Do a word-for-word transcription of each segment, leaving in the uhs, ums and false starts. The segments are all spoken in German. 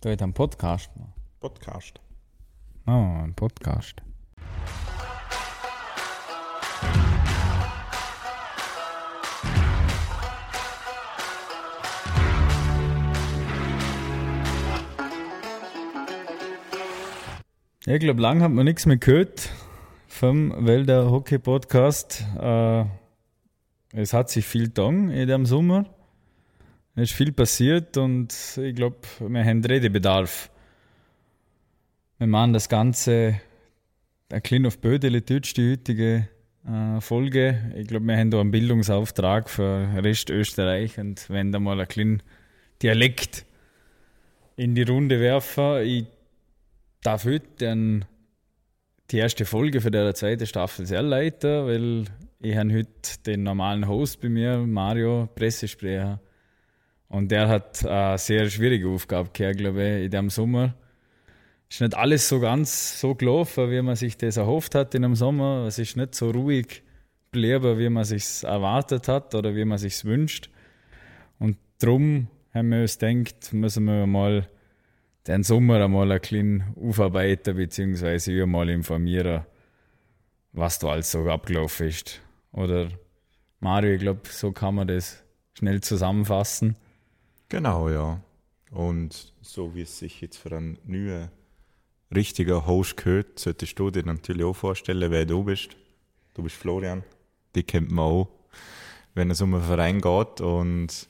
Da ist ein Podcast. Podcast. Oh, ein Podcast. Ich glaube, lange hat man nichts mehr gehört vom Wälder Hockey Podcast. Äh, es hat sich viel getan in dem Sommer. Es ist viel passiert und ich glaube, wir haben Redebedarf. Wir machen das Ganze ein klein auf Bödeli Deutsch, die heutige äh, Folge. Ich glaube, wir haben da einen Bildungsauftrag für Rest Österreich und wenn da mal ein kleinen Dialekt in die Runde werfen. Ich darf heute dann die erste Folge für der zweiten Staffel sehr leiten, weil ich habe heute den normalen Host bei mir, Mario, Pressesprecher. Und der hat eine sehr schwierige Aufgabe gehabt, glaube ich, in diesem Sommer. Es ist nicht alles so ganz so gelaufen, wie man sich das erhofft hat in dem Sommer. Es ist nicht so ruhig geblieben, wie man sich erwartet hat oder wie man sich wünscht. Und darum haben wir uns gedacht, müssen wir mal den Sommer einmal ein bisschen aufarbeiten, beziehungsweise mal informieren, was da alles so abgelaufen ist. Oder Mario, ich glaube, so kann man das schnell zusammenfassen. Genau, ja. Und so wie es sich jetzt für einen neuen, richtigen Host gehört, solltest du dir natürlich auch vorstellen, wer du bist. Du bist Florian, die kennt man auch, wenn es um einen Verein geht. Und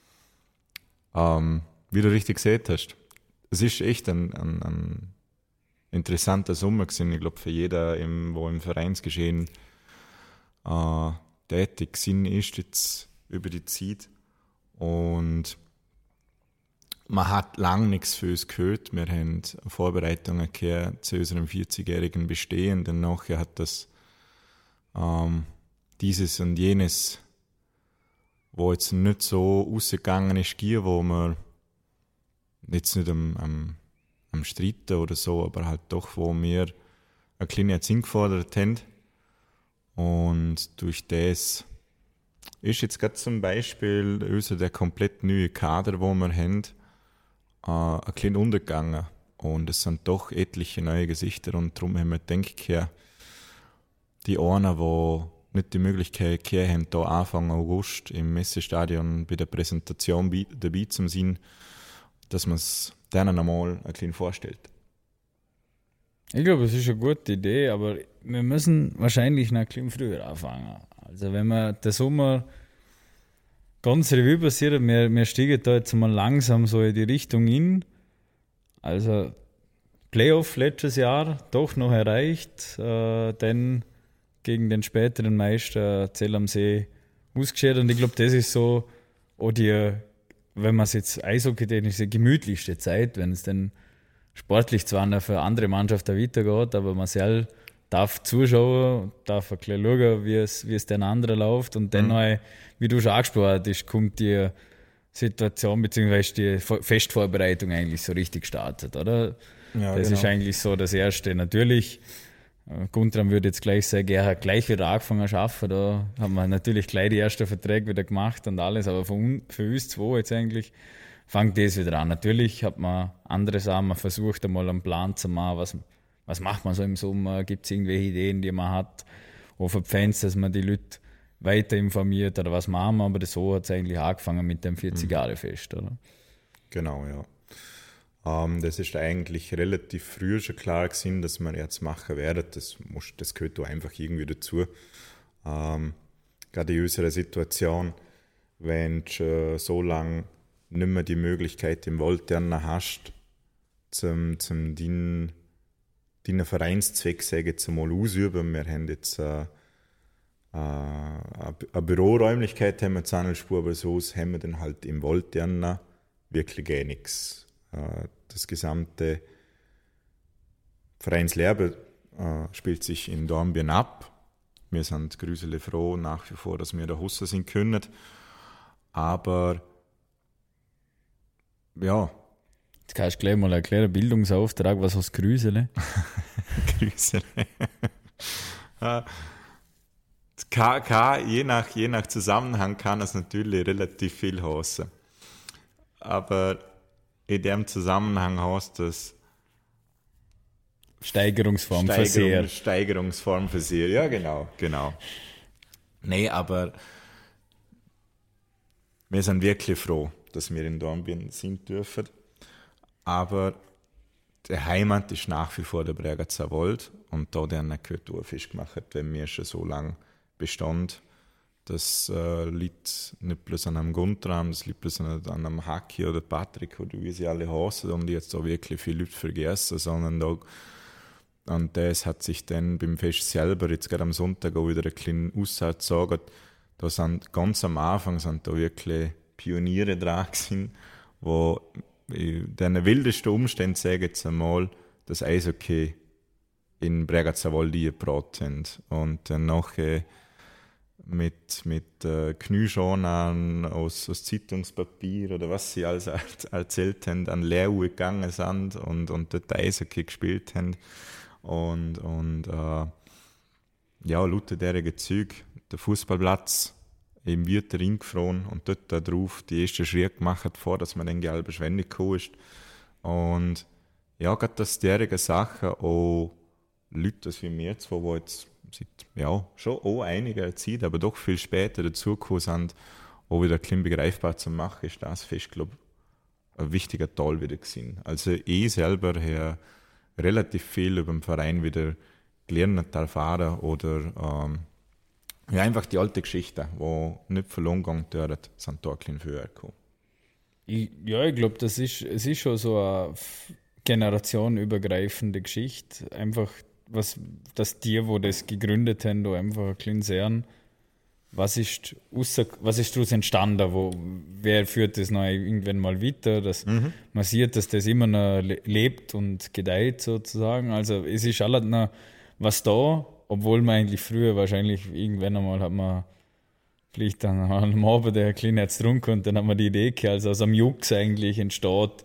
ähm, wie du richtig gesehen hast, es ist echt ein, ein, ein interessanter Sommer gewesen, ich glaube, für jeder, im, wo im Vereinsgeschehen äh, tätig gewesen ist, jetzt über die Zeit. Und man hat lange nichts für uns gehört. Wir haben Vorbereitungen gehabt zu unserem vierzigjährigen Bestehen. Dann nachher hat das ähm, dieses und jenes, wo jetzt nicht so rausgegangen ist, gegeben, wo wir jetzt nicht am, am, am Streiten oder so, aber halt doch, wo wir eine kleine Erziehung gefordert haben. Und durch das ist jetzt gerade zum Beispiel unser der komplett neue Kader, wo wir haben, äh, ein bisschen untergegangen. Und es sind doch etliche neue Gesichter und darum haben wir gedacht, ja, die einen, die nicht die Möglichkeit gehabt haben, da Anfang August im Messestadion bei der Präsentation dabei zu sein, dass man es denen einmal ein bisschen vorstellt. Ich glaube, es ist eine gute Idee, aber wir müssen wahrscheinlich noch ein bisschen früher anfangen. Also wenn man den Sommer ganz Revue passiert, wir, wir steigen da jetzt mal langsam so in die Richtung hin. Also Playoff letztes Jahr doch noch erreicht, äh, dann gegen den späteren Meister Zell am See ausgeschieden. Und ich glaube, das ist so auch die, wenn man es jetzt eishockey-technisch die gemütlichste Zeit, wenn es dann sportlich zwar noch für andere Mannschaften weitergeht, aber man selber darf zuschauen, darf ein bisschen schauen, wie es, wie es den anderen läuft. Und dann, mhm. wie du schon angesprochen hast, kommt die Situation bzw. die Festvorbereitung eigentlich so richtig gestartet, oder? Ja, das genau. ist eigentlich so das Erste. Natürlich, Guntram würde jetzt gleich sagen, er hat gleich wieder angefangen zu arbeiten. Da haben wir natürlich gleich die ersten Verträge wieder gemacht und alles, aber für, für uns zwei jetzt eigentlich fängt das wieder an. Natürlich hat man andere Sachen, man versucht einmal einen Plan zu machen, was, was macht man so im Sommer, gibt es irgendwelche Ideen, die man hat, auch für die Fans, dass man die Leute weiter informiert oder was machen wir, aber das so hat es eigentlich angefangen mit dem vierzig-Jahre-Fest, oder? Genau, ja. Ähm, das ist eigentlich relativ früh schon klar gewesen, dass wir jetzt machen werden. Das, muss, das gehört da einfach irgendwie dazu. Ähm, gerade in unserer Situation, wenn du so lange nicht mehr die Möglichkeit im Voltern hast, zum, zum deinen, deinen Vereinszweck, sage ich jetzt mal, ausüben. Wir haben jetzt äh, äh, eine Büroräumlichkeit, haben wir Zahnelspur, aber so haben wir dann halt im Voltern wirklich gar nichts. Äh, das gesamte Vereinslehre äh, spielt sich in Dornbirn ab. Wir sind grüßele froh nach wie vor, dass wir da Husser sind können. Aber ja. Jetzt kannst du gleich mal erklären, Bildungsauftrag, was heißt Grüßele? Grüßele. kann, kann, je, nach, je nach Zusammenhang kann es natürlich relativ viel heißen. Aber in dem Zusammenhang hast, dass Steigerungsform Steigerung, für sehr. Steigerungsform für sehr, ja genau, genau. Nee, aber wir sind wirklich froh, dass wir in Dornbirn sind dürfen. Aber die Heimat ist nach wie vor der Bregenzer Wald und da der eine Kulturfisch gemacht, wenn wir schon so lange bestand. Das äh, liegt nicht bloß an einem Guntram, das liegt bloß an, an einem Haki oder Patrick oder wie sie alle heißen und jetzt auch wirklich viele Leute vergessen, sondern da, und das hat sich dann beim Fest selber jetzt gerade am Sonntag auch wieder eine kleine Aussage gesagt. Da sind ganz am Anfang sind da wirklich Pioniere dran gewesen, wo in den wildesten Umständen, sage ich jetzt einmal, das Eishockey in Bregenzer Wald gebracht haben. Und dann nachher mit, mit äh, Knieschonen aus, aus Zeitungspapier oder was sie alles erzählt haben, an Lehrauhe gegangen sind und, und dort Eishockey gespielt haben. Und, und äh, ja, lauter derige Zeug, der Fußballplatz eben wird der Ring gefroren und dort da drauf die ersten Schritte gemacht, vor dass man dann gelbe Schwände gekommen ist. Und ja, gerade das derige Sachen, auch Leute wie wir zwei, die jetzt seit, ja, schon auch einige Zeit, aber doch viel später dazugekommen sind, auch wieder klein begreifbar zu machen, ist das Fest, glaube ich, ein wichtiger Teil wieder gewesen. Also ich selber habe relativ viel über den Verein wieder gelernt, erfahren oder ähm, ja, einfach die alte Geschichte, die nicht verloren gegangen wird, sind da ein bisschen früher gekommen. Ich, ja, ich glaube, das ist, es ist schon so eine generationenübergreifende Geschichte. Einfach, was, dass die, wo das gegründet haben, da einfach ein bisschen sehen, was ist, ausser, was ist daraus entstanden, wo, wer führt das noch irgendwann mal weiter, dass mhm. man sieht, dass das immer noch lebt und gedeiht sozusagen. Also es ist alles noch was da, obwohl man eigentlich früher wahrscheinlich irgendwann einmal hat man vielleicht dann am Abend der kleine jetzt getrunken und dann hat man die Idee gehabt, also aus einem Jux eigentlich entsteht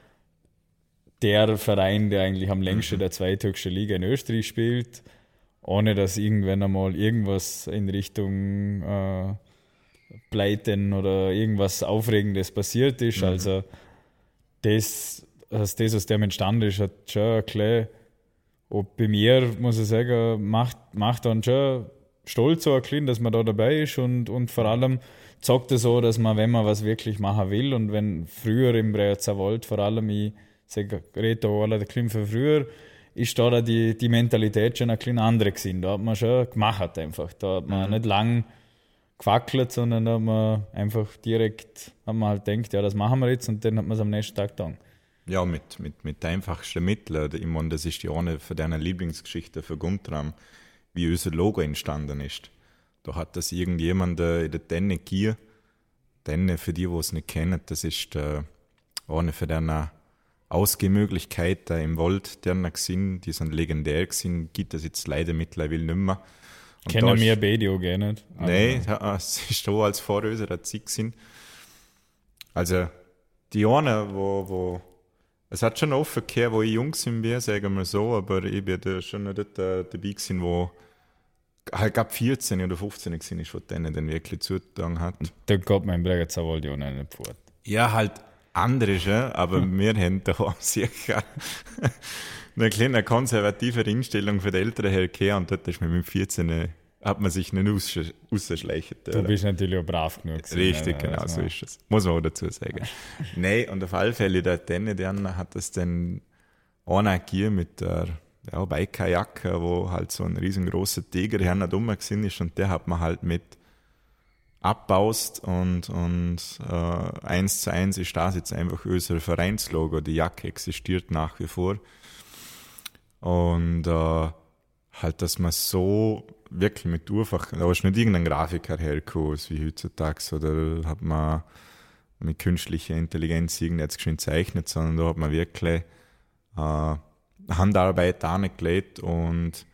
der Verein, der eigentlich am längsten mhm. der zweithöchsten Liga in Österreich spielt, ohne dass irgendwann einmal irgendwas in Richtung äh, Pleiten oder irgendwas Aufregendes passiert ist. Mhm. Also das, dass das aus dem entstanden ist, hat schon ein klein. Und bei mir, muss ich sagen, macht, macht dann schon stolz so ein bisschen, dass man da dabei ist und, und vor allem zeigt es so, dass man, wenn man was wirklich machen will und wenn früher im Bregenzer Wald vor allem, ich sage, rede da alle ein bisschen von früher, ist da die, die Mentalität schon ein bisschen andere gewesen. Da hat man schon gemacht einfach. Da hat man mhm. nicht lang gefackelt, sondern da hat man einfach direkt, hat man halt gedacht, ja, das machen wir jetzt und dann hat man es am nächsten Tag getan. Ja, mit, mit, mit einfachsten Mitteln. Ich meine, das ist die eine von deiner Lieblingsgeschichten für Guntram, wie unser Logo entstanden ist. Da hat das irgendjemand in der Tenne hier, Tenne, für die, die es nicht kennen, das ist äh, eine von deiner Ausgehmöglichkeiten im Wald, die sind, die sind legendär gewesen, gibt es jetzt leider mittlerweile nicht mehr. Und kennen wir beide auch gar nicht. Nein, es ist so als Vorröser der Zeit gewesen. Also, die eine, wo, wo es hat schon oft gehört, wo ich jung bin, sagen wir so, aber ich bin da schon nicht dabei gewesen, wo halt gab vierzehn oder fünfzehn gewesen ist, wo denen dann wirklich zugetan hat. Da geht man im Bregenzer Wald ja nicht fort. Ja, halt andere schon, aber hm. wir haben da sicher eine kleine konservative Einstellung für die Älteren hergekehrt und dort ist man mit vierzehn hat man sich nicht raus, rausschleichen. Du bist natürlich auch brav genug. Richtig, genau, also. So ist es. Muss man auch dazu sagen. Nein, und auf alle Fälle, der Tenne, der hat das dann einer gegeben mit der ja, Bikejacke, wo halt so ein riesengroßer Tiger hernach dumm gewesen ist und der hat man halt mit abbaust und, und äh, eins zu eins ist das jetzt einfach unser Vereinslogo. Die Jacke existiert nach wie vor. Und äh, halt, dass man so wirklich mit einfach, da ist nicht irgendein Grafiker hergekommen, wie heutzutage, oder hat man mit künstlicher Intelligenz irgendetwas geschwind gezeichnet, sondern da hat man wirklich äh, Handarbeit angelegt und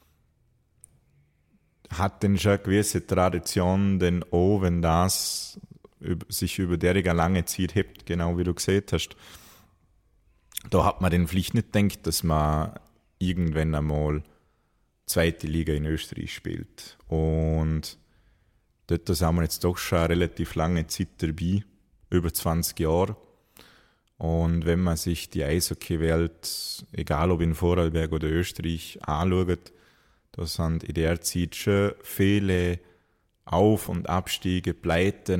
hat dann schon eine gewisse Tradition, denn auch wenn das sich über derige lange Zeit hebt, genau wie du gesehen hast, da hat man den vielleicht nicht gedacht, dass man irgendwann einmal zweite Liga in Österreich spielt. Und dort sind wir jetzt doch schon eine relativ lange Zeit dabei, über zwanzig Jahre. Und wenn man sich die Eishockey-Welt, egal ob in Vorarlberg oder Österreich, anschaut, da sind in der Zeit schon viele Auf- und Abstiege, Pleiten,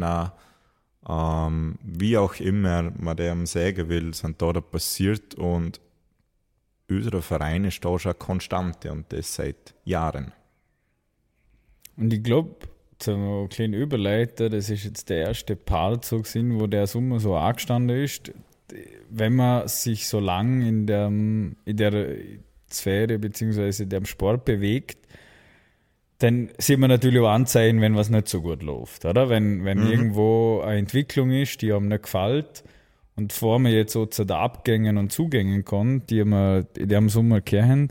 ähm, wie auch immer man dem sagen will, sind da passiert und unser Verein ist da schon Konstante und das seit Jahren. Und ich glaube, zum kleinen Überleiter, das ist jetzt der erste Part so gewesen, wo der Sommer so angestanden ist. Wenn man sich so lang in der, in der Sphäre bzw. in dem Sport bewegt, dann sieht man natürlich auch Anzeichen, wenn was nicht so gut läuft, oder? Wenn, wenn mhm. irgendwo eine Entwicklung ist, die einem nicht gefällt und bevor man jetzt so zu den Abgängen und Zugängen kommt, die wir in dem Sommer kennen,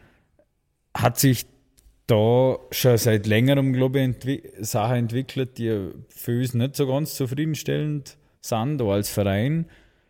hat sich da schon seit längerem, glaube ich, entwi- Sachen entwickelt, die für uns nicht so ganz zufriedenstellend sind, auch als Verein.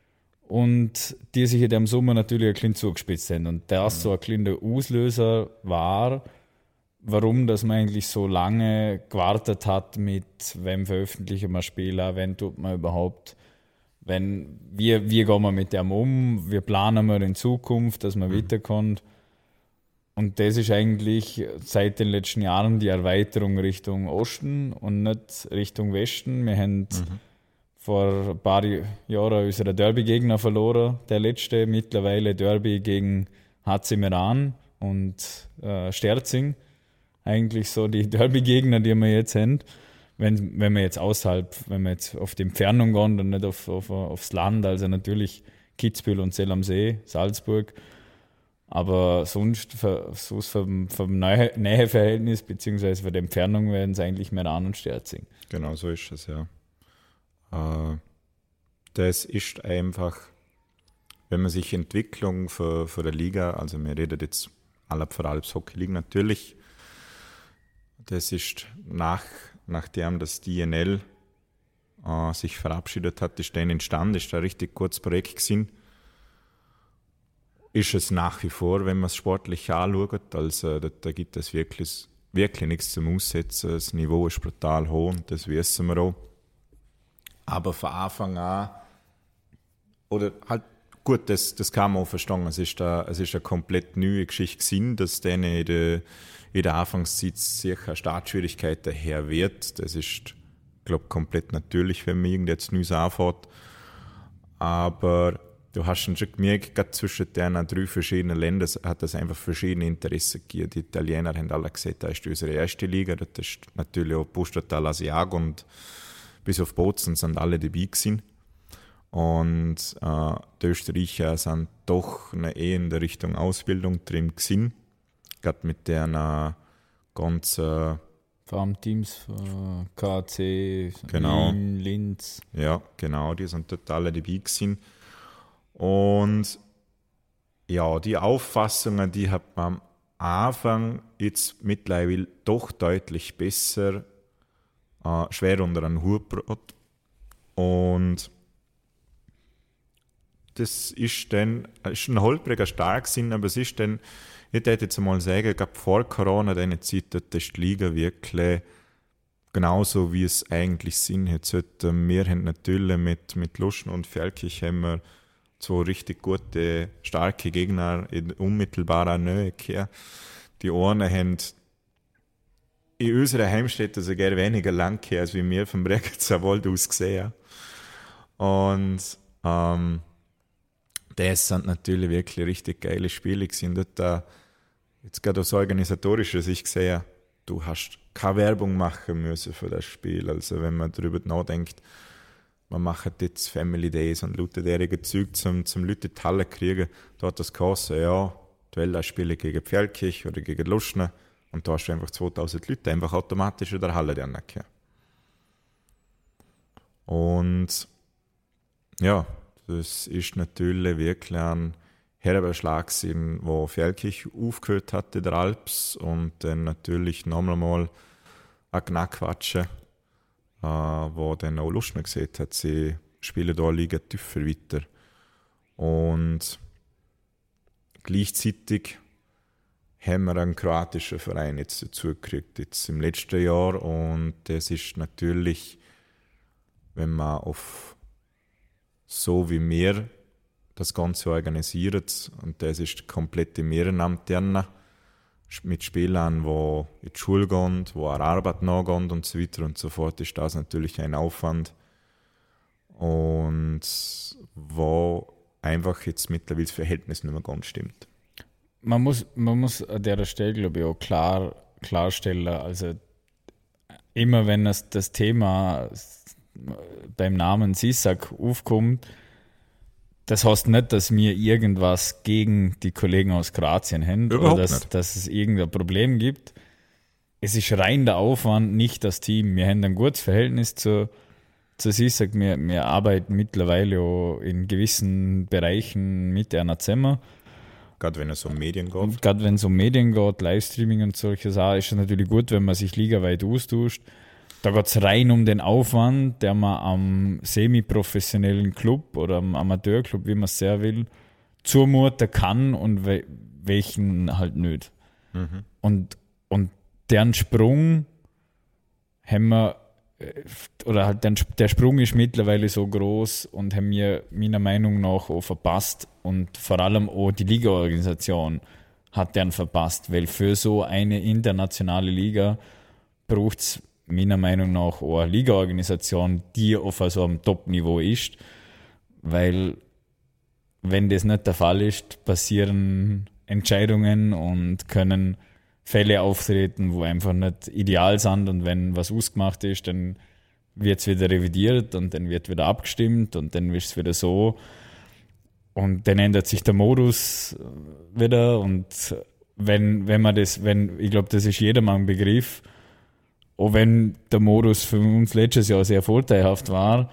Und die sich in dem Sommer natürlich ein bisschen zugespitzt haben. Und das mhm. so ein kleiner Auslöser war, warum dass man eigentlich so lange gewartet hat mit, wem veröffentlichen wir Spieler, wenn tut man überhaupt, wenn, wie, wie gehen wir mit dem um, wie planen wir in Zukunft, dass man mhm. weiterkommt. Und das ist eigentlich seit den letzten Jahren die Erweiterung Richtung Osten und nicht Richtung Westen. Wir haben mhm. vor ein paar Jahren unsere Derby-Gegner verloren, der letzte, mittlerweile Derby gegen H C Meran und äh, Sterzing. Eigentlich so die Derby-Gegner, die wir jetzt haben. Wenn, wenn wir jetzt außerhalb, wenn wir jetzt auf die Entfernung gehen und nicht auf, auf, aufs Land, also natürlich Kitzbühel und Zell am See, Salzburg. Aber sonst, für, sonst vom, vom Nähe, Näheverhältnis bzw. für die Entfernung werden es eigentlich Meran und Sterzing. Genau, so ist es, ja. Uh, das ist einfach, wenn man sich Entwicklung für, für der Liga, also wir reden jetzt alle für Alps Hockey League natürlich, das ist nach, nachdem das D N L uh, sich verabschiedet hat, ist dann entstanden, ist ein richtig kurzes Projekt gewesen. Ist es nach wie vor, wenn man es sportlich anschaut, also da, da gibt es wirklich, wirklich nichts zum Aussetzen, das Niveau ist brutal hoch und das wissen wir auch. Aber von Anfang an, oder halt, gut, das, das kann man auch verstehen, es ist, eine, es ist eine komplett neue Geschichte gewesen, dass denen in der, in der Anfangszeit sicher Startschwierigkeiten her wird. Das ist, glaube ich, komplett natürlich, wenn man irgendwie jetzt Neues anfängt. Aber du hast schon gemerkt, gerade zwischen den drei verschiedenen Ländern hat es einfach verschiedene Interessen gegeben. Die Italiener haben alle gesagt, das ist unsere erste Liga, das ist natürlich auch Pustertal Asiago und bis auf Bozen sind alle dabei gewesen. Und äh, die Österreicher sind doch eher in der Richtung Ausbildung drin gewesen. Gerade mit den äh, ganzen Farmteams von K A C, genau. Wien, Linz. Ja, genau, die sind dort alle dabei gewesen. Und ja, die Auffassungen, die hat man am Anfang jetzt mittlerweile doch deutlich besser Uh, schwer unter einen Hut gebracht. Und das ist dann, ist ein holpriger Start gewesen, aber es ist dann, ich würde jetzt mal sagen, gerade vor Corona, diese Zeit, dort ist die Liga wirklich genauso, wie es eigentlich sind. Jetzt, wir haben natürlich mit, mit Luschen und Feldkirch haben wir zwei richtig gute, starke Gegner in unmittelbarer Nähe gehabt. Die einen haben in unserer Heimstätte sogar weniger lang her, als wie wir vom Bregenzerwald aus gesehen. Und ähm, das sind natürlich wirklich richtig geile Spiele gewesen. Dort, äh, jetzt gerade aus organisatorischer Sicht gesehen, du hast keine Werbung machen müssen für das Spiel. Also wenn man darüber nachdenkt, man macht jetzt Family Days und lauter derige Zeug zum, zum Leute in die Halle kriegen, da hat das geheißen, ja, Duellspiele gegen Pferdkirch oder gegen Luschner. Und da hast du einfach zweitausend Leute einfach automatisch in der Halle drin. Und ja, das ist natürlich wirklich ein herber Schlag gewesen, wo Feldkirch aufgehört hat in der Alps und dann natürlich nochmal mal ein Knackquatsche, äh, wo dann auch Luschner gesehen hat, sie spielen da liegen tiefer weiter. Und gleichzeitig haben wir einen kroatischen Verein jetzt dazu gekriegt, jetzt im letzten Jahr. Und das ist natürlich, wenn man auf so wie wir das Ganze organisiert und das ist komplett im Ehrenamt drin, mit Spielern, die in die Schule gehen, die an Arbeit nachgehen und so weiter und so fort, ist das natürlich ein Aufwand. Und wo einfach jetzt mittlerweile das Verhältnis nicht mehr ganz stimmt. Man muss, man muss an der Stelle, glaube ich, auch klar, klarstellen, also immer wenn das, das Thema beim Namen Sisak aufkommt, das heißt nicht, dass wir irgendwas gegen die Kollegen aus Kroatien haben Überhaupt oder dass, nicht. dass es irgendein Problem gibt. Es ist rein der Aufwand, nicht das Team. Wir haben ein gutes Verhältnis zu, zu Sisak. Wir, wir arbeiten mittlerweile auch in gewissen Bereichen mit einer zusammen. Gerade wenn es um Medien geht. Gerade wenn es um Medien geht, Livestreaming und solche Sachen, ist es natürlich gut, wenn man sich ligaweit austauscht. Da geht es rein um den Aufwand, der man am semi-professionellen Club oder am Amateurclub, wie man es sehr will, zumuten kann und we- welchen halt nicht. Mhm. Und, und deren Sprung haben wir, oder halt der, der Sprung ist mittlerweile so groß und haben wir meiner Meinung nach auch verpasst und vor allem auch die Liga-Organisation hat deren verpasst, weil für so eine internationale Liga braucht es meiner Meinung nach auch eine Liga-Organisation, die auf so einem Top-Niveau ist, weil wenn das nicht der Fall ist, passieren Entscheidungen und können Fälle auftreten, wo einfach nicht ideal sind und wenn was ausgemacht ist, dann wird es wieder revidiert und dann wird wieder abgestimmt und dann ist es wieder so und dann ändert sich der Modus wieder und wenn, wenn man das, wenn, ich glaube, das ist jedermann ein Begriff, auch wenn der Modus für uns letztes Jahr sehr vorteilhaft war,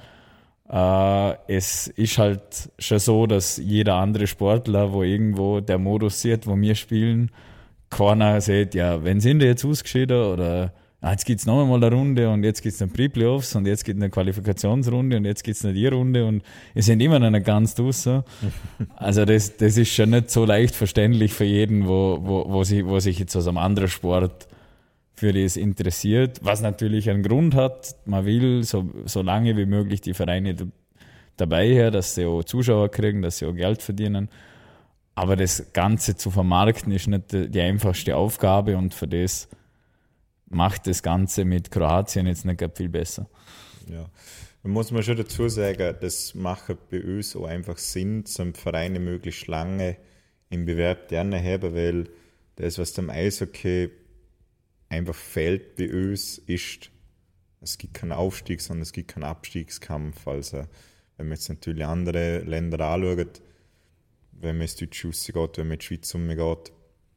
äh, es ist halt schon so, dass jeder andere Sportler, wo irgendwo der Modus sieht, wo wir spielen, keiner sieht, ja, wenn sind die jetzt ausgeschieden oder ah, jetzt gibt es noch einmal eine Runde und jetzt gibt es eine Pre-Playoffs und jetzt gibt es eine Qualifikationsrunde und jetzt gibt es eine die Runde und es sind immer noch nicht ganz draussen. Also das, das ist schon nicht so leicht verständlich für jeden, wo, wo, wo, sich, wo sich jetzt aus einem anderen Sport für das interessiert, was natürlich einen Grund hat. Man will so, so lange wie möglich die Vereine d- dabei her, dass sie auch Zuschauer kriegen, dass sie auch Geld verdienen. Aber das Ganze zu vermarkten ist nicht die, die einfachste Aufgabe und für das macht das Ganze mit Kroatien jetzt nicht viel besser. Ja, da muss man schon dazu sagen, das macht bei uns auch einfach Sinn, zum Vereine möglichst lange im Bewerb gerne haben, weil das, was dem Eishockey einfach fehlt bei uns, ist, es gibt keinen Aufstieg, sondern es gibt keinen Abstiegskampf. Also, wenn man jetzt natürlich andere Länder anschaut, wenn man ins Deutsche rausgeht, wenn man in die Schweiz umgeht,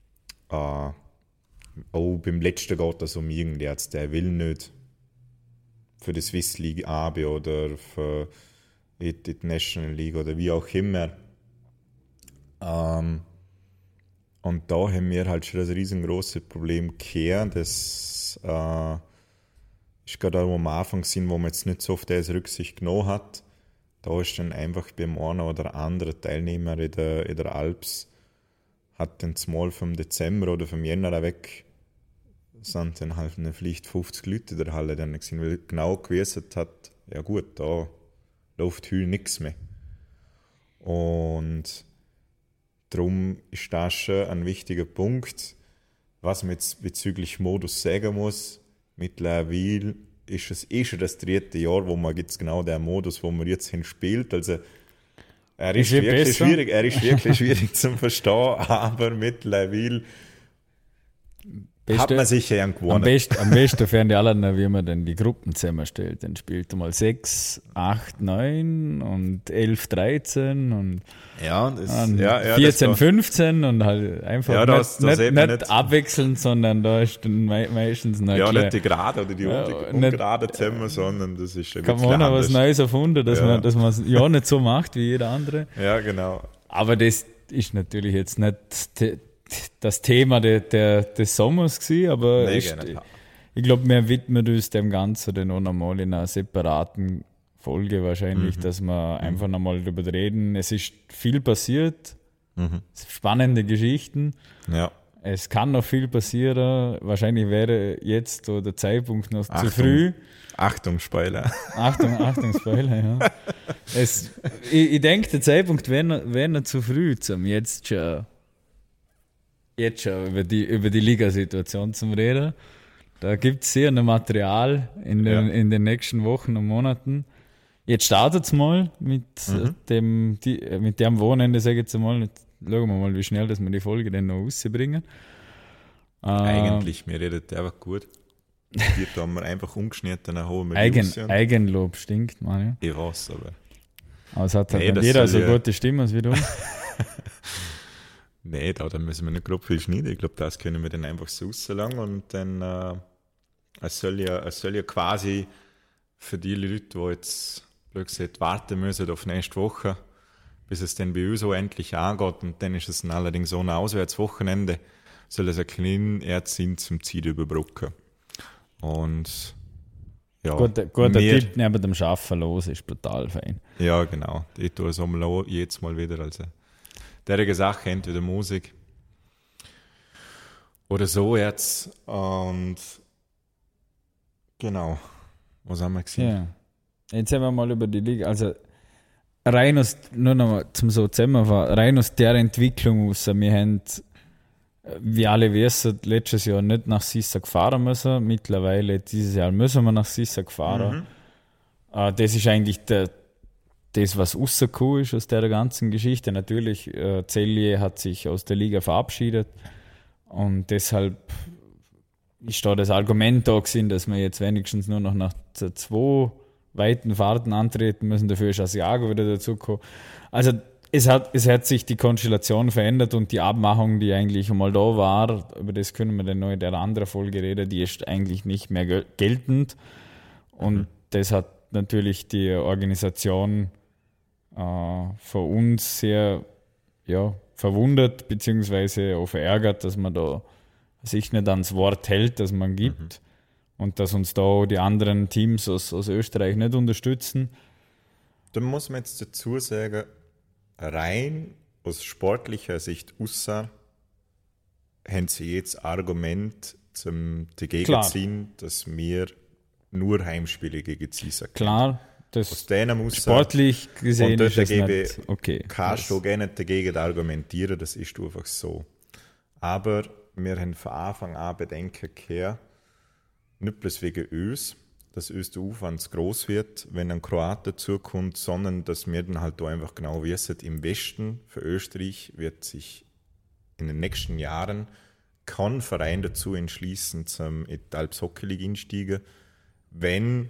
äh, auch beim Letzten geht es um irgendwie, jetzt, der will nicht für die Swiss League A B oder für die National League oder wie auch immer. Ähm, Und da haben wir halt schon das riesengroße Problem gehabt. Das äh, ist gerade auch am Anfang gewesen, wo man jetzt nicht so auf das Rücksicht genommen hat. Da ist dann einfach beim einen oder anderen Teilnehmer in der, in der Alps, hat dann mal vom Dezember oder vom Jänner weg, sind dann halt vielleicht fünfzig Leute in der Halle dann gewesen, weil genau gewesen hat, ja gut, da läuft heute nichts mehr. Und darum ist das schon ein wichtiger Punkt. Was man jetzt bezüglich Modus sagen muss, mittlerweile ist es eh schon das dritte Jahr, wo man jetzt genau den Modus, wo man jetzt hin spielt. Also er ist, Ist wirklich besser? schwierig, er ist wirklich schwierig zum Verstehen, aber mittlerweile hat Beste- man sich ja Am gewonnen. besten, am besten fähren die alle, wie man dann die Gruppen zusammenstellt. Dann spielt er mal sechs, acht, neun und elf, dreizehn und Ja, das, dann ja, ja, vierzehn, das fünfzehn und halt einfach Ja, das- nicht, das nicht, sieht man nicht nicht. abwechselnd, sondern da ist dann mei- meistens noch ja, klar, nicht die gerade oder die Ja, unge- nicht- ungerade zusammen, sondern das ist ein kann bisschen man auch noch was anders. Neues erfunden, dass Ja. man dass man es ja nicht so macht wie jeder andere. Ja, genau. Aber das ist natürlich jetzt nicht te- das Thema de, der, des Sommers gewesen, aber Nee, ist, gar nicht. ich glaube, wir widmen uns dem Ganzen dann auch nochmal in einer separaten Folge wahrscheinlich, Mhm. dass wir einfach nochmal darüber reden. Es ist viel passiert, Mhm. spannende Geschichten. Ja. Es kann noch viel passieren. Wahrscheinlich wäre jetzt so der Zeitpunkt noch Achtung, zu früh. Achtung, Spoiler. Achtung, Achtung, Spoiler, ja. Es, ich ich denke, der Zeitpunkt wäre noch, wär noch zu früh, um jetzt schon, jetzt schon über die, über die Ligasituation zu reden. Da gibt es sehr noch Material in den, Ja. in den nächsten Wochen und Monaten. Jetzt startet es mal mit, Mhm. dem, die, mit dem Wochenende, sage ich jetzt mal. Jetzt schauen wir mal, wie schnell dass wir die Folge dann noch rausbringen. Äh, Eigentlich, mir redet der einfach gut. Hier haben wir einfach umgeschnitten, dann holen wir die Eigen, raus und- Eigenlob stinkt, man. Ja. Ich weiß, aber. Aber es hat halt Nee, nicht das jeder soll so ja- gute Stimme wie du. Nee, da, da müssen wir nicht grob viel schneiden. Ich glaube, das können wir dann einfach so rauslangen und dann äh, es, soll ja, es soll ja quasi für die Leute, die jetzt blöd gesagt, warten müssen auf nächste Woche, bis es dann bei uns so endlich angeht und dann ist es dann allerdings ohne Auswärtswochenende, soll es ein kleinen Erdsinn zum Ziel überbrücken. Und ja, Guter, guter wir- Tipp neben dem Schaffen los ist brutal fein. Ja, genau. Ich tue es einmal auch jetzt mal wieder. Also, derige Sache, entweder Musik oder so jetzt. Und genau. Was haben wir gesehen? Ja. Jetzt haben wir mal über die Liga. Also rein aus, nur noch mal zum so zusammenfassen, rein aus der Entwicklung raus, wir haben, wie alle wissen, letztes Jahr nicht nach Sissach fahren müssen. Mittlerweile, dieses Jahr müssen wir nach Sissach fahren. Mhm. Äh, das ist eigentlich der, das, was rausgekommen ist aus der ganzen Geschichte. Natürlich, äh, Celje hat sich aus der Liga verabschiedet und deshalb ist da das Argument da gewesen, dass wir jetzt wenigstens nur noch nach z- zwei weiten Fahrten antreten müssen. Dafür ist Asiago wieder dazugekommen. Also es hat, es hat sich die Konstellation verändert und die Abmachung, die eigentlich einmal da war, über das können wir dann noch in der anderen Folge reden, die ist eigentlich nicht mehr gel- geltend. Und Mhm. das hat natürlich die Organisation äh, von uns sehr ja, verwundert beziehungsweise auch verärgert, dass man da sich nicht ans Wort hält, das man gibt und dass uns da die anderen Teams aus, aus Österreich nicht unterstützen. Da muss man jetzt dazu sagen, rein aus sportlicher Sicht außer haben sie jetzt Argument zum dagegen Klar. ziehen, dass wir nur Heimspiele gegen Sissach haben. Klar, Aus das denen muss sportlich gesehen und dort ist es gebe- nicht okay. kannst du gerne dagegen argumentieren, das ist einfach so. Aber wir haben von Anfang an Bedenken gehabt, nicht bloß wegen uns, dass uns der Aufwand zu gross wird, wenn ein Kroat dazukommt, sondern dass wir dann halt da einfach genau wissen, im Westen für Österreich wird sich in den nächsten Jahren kein Verein dazu entschließen, zum Alps Hockey League einsteigen, wenn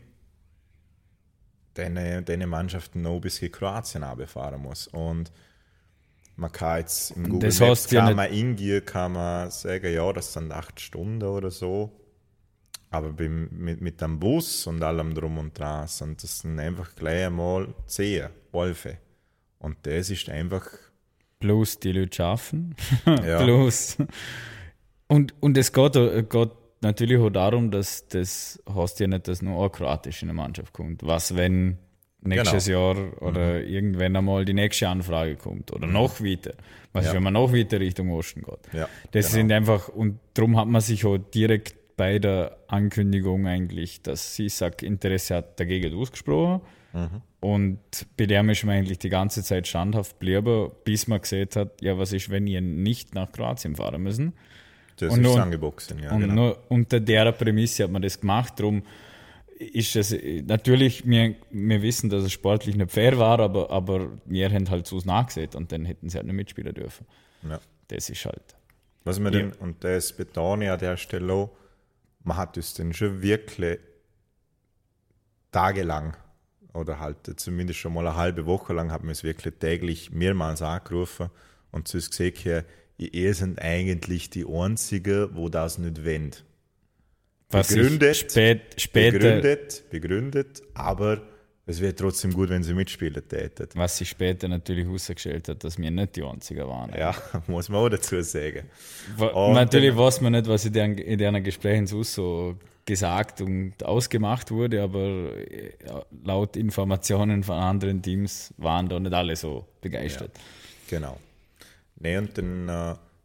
deine, deine Mannschaften noch bis in Kroatien runterfahren muss. Und man kann jetzt im Google Das Maps heißt ja kann nicht- man hingehen, kann man sagen, ja, das sind acht Stunden oder so. Aber beim, mit, mit dem Bus und allem drum und dran sind das dann einfach gleich einmal zehn, elf. Und das ist einfach, Plus die Leute schaffen. ja, Plus. Und, und es geht, auch- geht natürlich auch darum, dass das heißt ja nicht, dass nur eine kroatische Mannschaft kommt. Was, wenn nächstes Jahr oder irgendwann einmal die nächste Anfrage kommt oder noch weiter. Was Ja. ist, wenn man noch weiter Richtung Osten geht? ja, Das genau. sind einfach, und darum hat man sich auch direkt bei der Ankündigung eigentlich, dass Sissach Interesse hat, dagegen ausgesprochen. Mhm. Und bei dem ist man eigentlich die ganze Zeit standhaft geblieben, bis man gesehen hat, ja, was ist, wenn ihr nicht nach Kroatien fahren müssen? Das und ist nur- das Angebot gewesen, ja, und genau. nur unter der Prämisse hat man das gemacht. Darum ist es natürlich, wir, wir wissen, dass es sportlich nicht fair war, aber, aber wir haben halt so nachgesehen und dann hätten sie halt nicht mitspielen dürfen. Ja. Das ist halt. Was man Ja. denn, und das betone ich an der Stelle auch, man hat uns dann schon wirklich tagelang oder halt zumindest schon mal eine halbe Woche lang hat man es wirklich täglich mehrmals angerufen und zu uns gesagt, ja, ihr seid eigentlich die Einzigen, wo das nicht wollen. Was Begründet, sich spät, später, Begründet, begründet, aber es wäre trotzdem gut, wenn sie mitspielen täten. was sich später natürlich herausgestellt hat, dass wir nicht die Einzigen waren. Ja, muss man auch dazu sagen. Wa- Und Natürlich dann- weiß man nicht, was in den, in den Gesprächen so, so gesagt und ausgemacht wurde, aber äh, laut Informationen von anderen Teams waren da nicht alle so begeistert. Genau. Nee, und dann äh,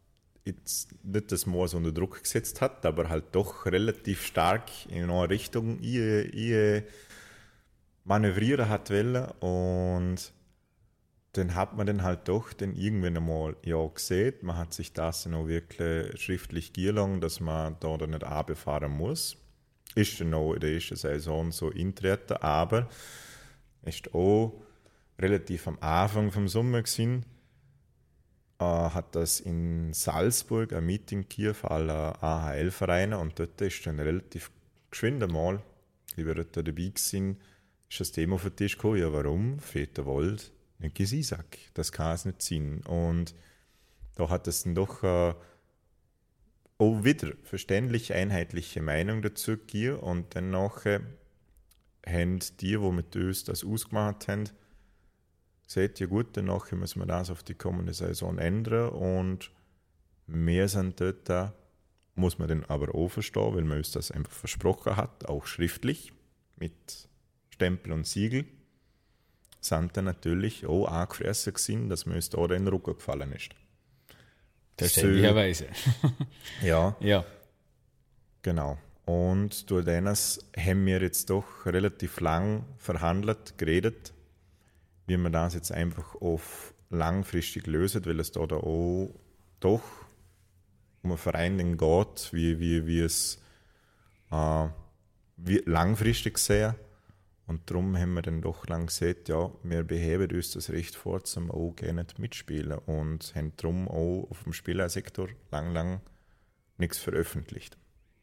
jetzt nicht das Moos unter Druck gesetzt hat, aber halt doch relativ stark in eine Richtung ich, ich manövrieren hat wollen. Und dann hat man dann halt doch dann irgendwann einmal ja gesehen, man hat sich das dann auch wirklich schriftlich gelassen, dass man da dann nicht runterfahren muss. Ist dann auch in der ersten Saison so eintreten, aber ist auch relativ am Anfang vom Sommer gewesen, äh, hat das in Salzburg ein Meeting gegeben für alle A H L-Vereine und dort ist dann relativ geschwind einmal, ich war dort dabei gewesen, ist das Thema auf den Tisch gekommen, ja warum fehlt der Wold nicht Gesisak? Das kann es nicht sein. Und da hat es dann doch äh, auch wieder verständlich einheitliche Meinung dazu gegeben und dann nachher haben die, die mit uns das ausgemacht haben, gesagt, ja gut, dann nachher müssen wir das auf die kommende Saison ändern und wir sind dort, da muss man dann aber auch verstehen, weil man uns das einfach versprochen hat, auch schriftlich, mit Stempel und Siegel, sind dann natürlich auch angefressen gewesen, dass mir uns da in den Rücken gefallen ist. Verständlicherweise. Ja. Ja. Genau. Und durch das haben wir jetzt doch relativ lang verhandelt, geredet, wie man das jetzt einfach auf langfristig lösen, weil es da, da auch doch um einen Verein geht, wie, wie, wie es äh, wie langfristig sehr. Und darum haben wir dann doch lang gesagt, ja, wir beheben uns das Recht vor, zum auch gerne mitspielen und haben darum auch auf dem Spielersektor lang, lang nichts veröffentlicht.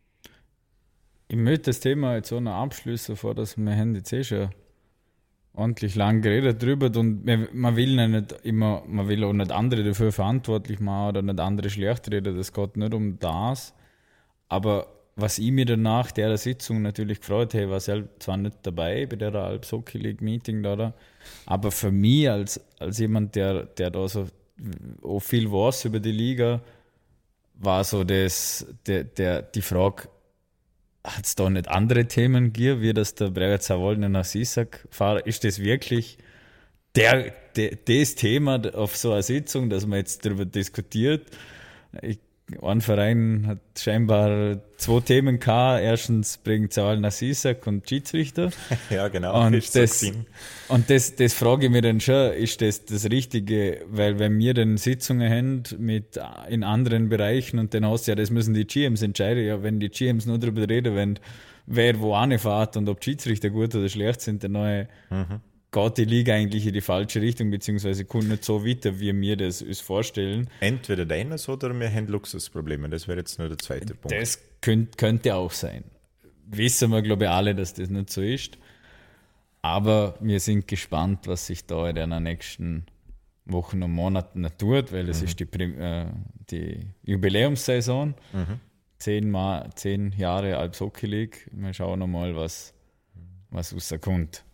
Ich möchte das Thema jetzt auch noch abschließen, vor dass wir haben jetzt eh schon ordentlich lang geredet drüber und man will nicht immer, man will auch nicht andere dafür verantwortlich machen oder nicht andere schlecht reden, das geht nicht um das, aber was ich mir danach der Sitzung natürlich gefreut habe, war selbst zwar nicht dabei bei der Alps Hockey League Meeting da, aber für mich als, als jemand, der, der da so auch viel weiß über die Liga, war so das, der, der, die Frage, hat es da nicht andere Themen gegeben, wie das der Bregenzer Wolden nach Sisak fahrt? Ist das wirklich der, der, das Thema auf so einer Sitzung, dass man jetzt darüber diskutiert? Ich, ein Verein hat scheinbar zwei Themen gehabt. Erstens Bregenzer nach Sisak und Schiedsrichter. Ja, genau. Und, ist das, so und das, das frage ich mich dann schon, ist das das Richtige? Weil wenn wir dann Sitzungen haben mit, in anderen Bereichen und dann hast du ja, das müssen die G Ms entscheiden. Ja, wenn die G Ms nur darüber reden, wenn wer wo anfährt und ob die Schiedsrichter gut oder schlecht sind, dann neue mhm. geht die Liga eigentlich in die falsche Richtung, beziehungsweise kommt nicht so weiter, wie wir das uns vorstellen. Entweder deines oder wir haben Luxusprobleme. Das wäre jetzt nur der zweite Punkt. Das könnt, könnte auch sein. Wissen wir, glaube ich, alle, dass das nicht so ist. Aber wir sind gespannt, was sich da in den nächsten Wochen und Monaten noch tut, weil es mhm. ist die, äh, die Jubiläumssaison. Mhm. Zehn, Ma- zehn Jahre Alps Hockey League. Wir schauen noch mal, was, was rauskommt.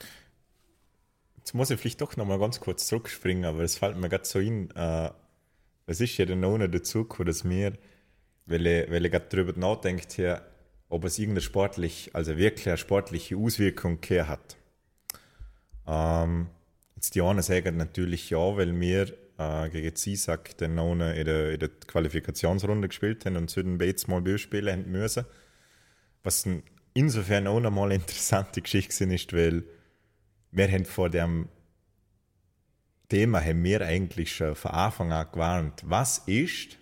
Jetzt muss ich vielleicht doch noch mal ganz kurz zurückspringen, aber es fällt mir gerade so ein, äh, es ist ja dann noch nicht dazu gekommen, dass wir, weil ich, weil ich gerade darüber nachdenkt hier, ob es irgendeine sportlich, also wirklich eine sportliche Auswirkung hat. Ähm, jetzt die einen sagen natürlich ja, weil wir äh, gegen Sisak dann noch in der, in der Qualifikationsrunde gespielt haben und zu den Bates mal bei uns spielen haben müssen. Was insofern auch noch mal eine interessante Geschichte ist, weil wir haben vor dem Thema haben wir eigentlich schon von Anfang an gewarnt. Was ist,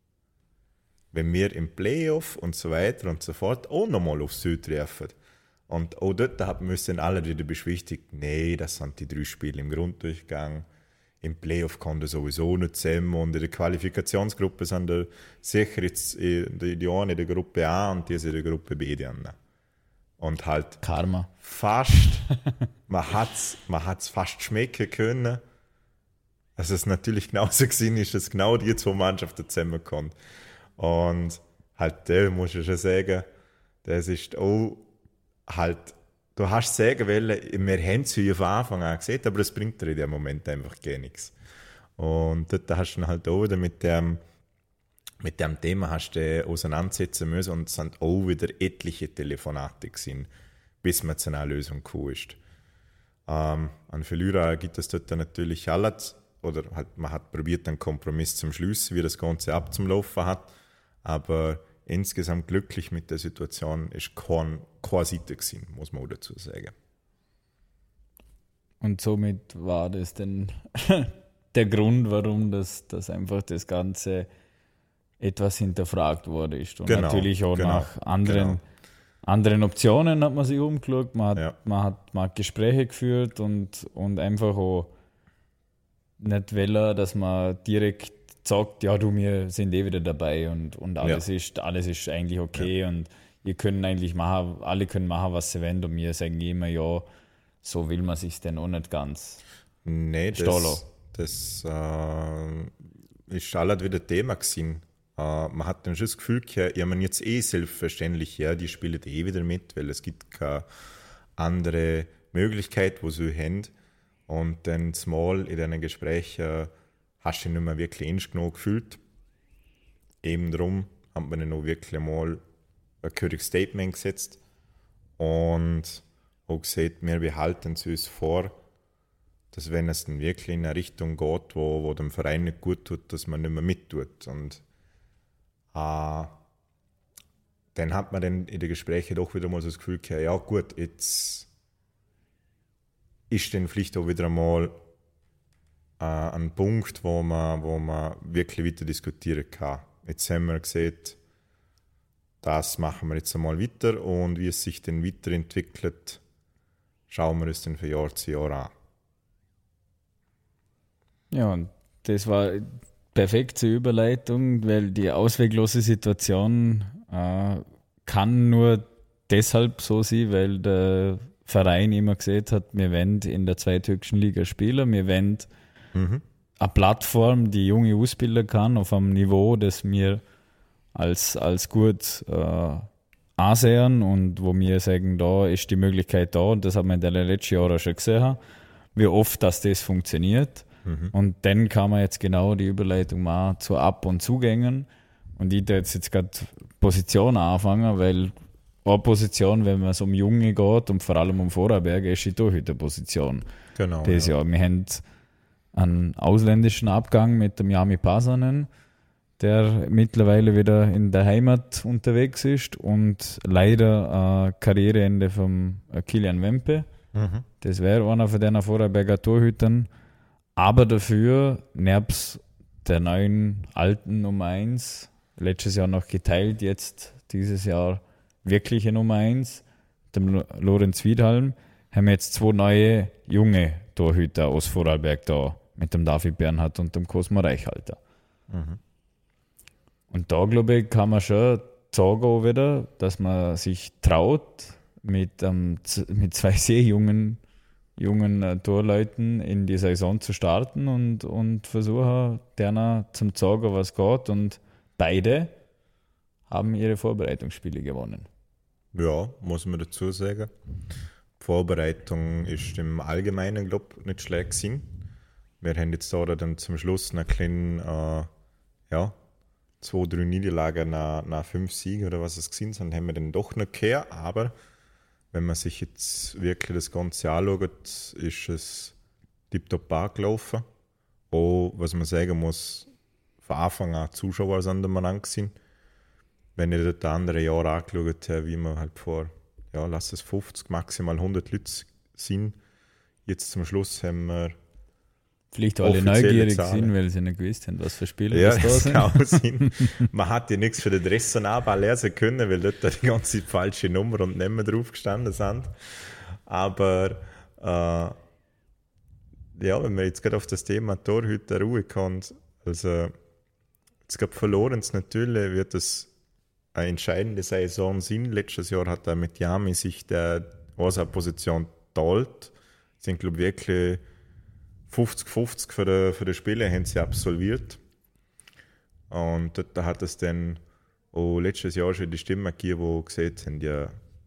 wenn wir im Playoff und so weiter und so fort auch nochmal auf Süd treffen? Und auch dort müssen alle wieder beschwichtigt, nee, das sind die drei Spiele im Grunddurchgang. Im Playoff kommt er sowieso nicht zusammen. Und in der Qualifikationsgruppe sind da sicher jetzt die, die eine in der Gruppe A und die in der Gruppe B. Die anderen. Und halt Karma. Fast, man hat es man hat's fast schmecken können. Also es natürlich genauso gesehen ist, dass genau die zwei Mannschaften zusammenkommen. Und halt, der muss ich schon sagen, das ist auch halt, du hast sagen wollen, wir haben es ja von Anfang an gesehen, aber es bringt dir in dem Moment einfach gar nichts. Und dort hast du dann halt auch wieder mit dem, mit dem Thema hast du auseinandersetzen müssen und es sind auch wieder etliche Telefonate gewesen, bis man zu einer Lösung gekommen ist. Ähm, an Verlierer gibt es dort natürlich alles oder halt, man hat probiert, einen Kompromiss zum Schluss, wie das Ganze abzulaufen hat, aber insgesamt glücklich mit der Situation ist kein, keine Seite gewesen, muss man auch dazu sagen. Und somit war das dann der Grund, warum das, das einfach das Ganze etwas hinterfragt wurde. Und genau, natürlich auch genau, nach anderen, genau. anderen Optionen hat man sich umgeschaut, man hat, Ja. man hat, man hat Gespräche geführt und, und einfach auch nicht wollen, dass man direkt sagt, ja du, wir sind eh wieder dabei und, und alles, ja. ist, alles ist eigentlich okay ja. und ihr könnt eigentlich machen, alle können machen, was sie wollen und wir sagen immer, ja, so will man sich denn auch nicht ganz. Nee, das, das äh, ist alles wieder Thema gewesen. Uh, man hat dann schon das Gefühl gehabt, ja, man jetzt eh selbstverständlich, ja, die spielen eh wieder mit, weil es gibt keine andere Möglichkeit, wo sie haben. Und dann mal in diesen Gesprächen hast du dich nicht mehr wirklich ernst genug gefühlt. Eben darum hat man dann auch wirklich mal ein gehöriges Statement gesetzt und auch gesagt, wir behalten es uns vor, dass wenn es dann wirklich in eine Richtung geht, wo, wo dem Verein nicht gut tut, dass man nicht mehr mittut. Und Uh, dann hat man dann in den Gesprächen doch wieder mal so das Gefühl gehabt, ja gut, jetzt ist dann vielleicht auch wieder einmal uh, ein Punkt, wo man, wo man wirklich weiter diskutieren kann. Jetzt haben wir gesehen, das machen wir jetzt einmal weiter und wie es sich dann weiterentwickelt, schauen wir es dann von Jahr zu Jahr an. Ja, und das war perfekte Überleitung, weil die ausweglose Situation äh, kann nur deshalb so sein, weil der Verein immer gesagt hat, wir wollen in der zweithöchsten Liga spielen, wir wollen mhm. eine Plattform, die junge ausbilden kann, auf einem Niveau, das wir als, als gut äh, ansehen und wo wir sagen, da ist die Möglichkeit da und das haben wir in den letzten Jahren schon gesehen, wie oft dass das funktioniert. Mhm. Und dann kann man jetzt genau die Überleitung machen zu Ab- und Zugängen. Und ich da jetzt, jetzt gerade Position anfangen, weil eine Position, wenn es um Junge geht und vor allem um Vorarlberg, ist die Torhüterposition. Genau. Das ja. Jahr. Wir haben einen ausländischen Abgang mit dem Jami Pasanen, der mittlerweile wieder in der Heimat unterwegs ist und leider äh, Karriereende von äh, Kilian Wempe. Mhm. Das wäre einer von den Vorarlberger Torhütern. Aber dafür, nebst der neuen alten Nummer eins, letztes Jahr noch geteilt, jetzt dieses Jahr wirkliche Nummer eins, dem Lorenz Wiedhalm, haben wir jetzt zwei neue junge Torhüter aus Vorarlberg da, mit dem David Bernhardt und dem Cosmo Reichhalter. Mhm. Und da, glaube ich, kann man schon sagen auch wieder, dass man sich traut, mit, ähm, mit zwei sehr jungen jungen äh, Torleuten in die Saison zu starten und, und versuchen, denen zum zeigen, was geht. Und beide haben ihre Vorbereitungsspiele gewonnen. Ja, muss man dazu sagen. Die Vorbereitung ist im Allgemeinen, glaube ich, nicht schlecht gewesen. Wir haben jetzt da dann zum Schluss eine kleine, äh, ja, zwei, drei Niederlagen nach, nach fünf Siegen oder was es gewesen sind, haben wir dann doch noch gehört, aber wenn man sich jetzt wirklich das Ganze anschaut, ist es tiptop gelaufen. Auch, was man sagen muss, von Anfang an Zuschauer sind wir angesehen. Wenn ich das andere Jahr angeschaut habe, wie wir halt vor, ja, lass es fünfzig, maximal hundert Leute sind. Jetzt zum Schluss haben wir vielleicht alle neugierig sind, weil sie nicht gewusst haben, was für Spiele ja, das da das sind. Kann auch sein. Man hat ja nichts für den Dresden-Aball lesen können, weil dort die ganze falsche Nummer und Namen drauf gestanden sind. Aber äh, ja, wenn man jetzt gerade auf das Thema Torhüter Ruhe kommt, also jetzt gerade verloren es natürlich, wird es eine entscheidende Saison sein. Letztes Jahr hat er mit Jami sich der Position geteilt. Sind, glaube ich, wirklich fünfzig fünfzig für die, für die Spiele haben sie absolviert. Und dort hat es dann auch letztes Jahr schon die Stimmen gegeben, die gesagt haben, ja,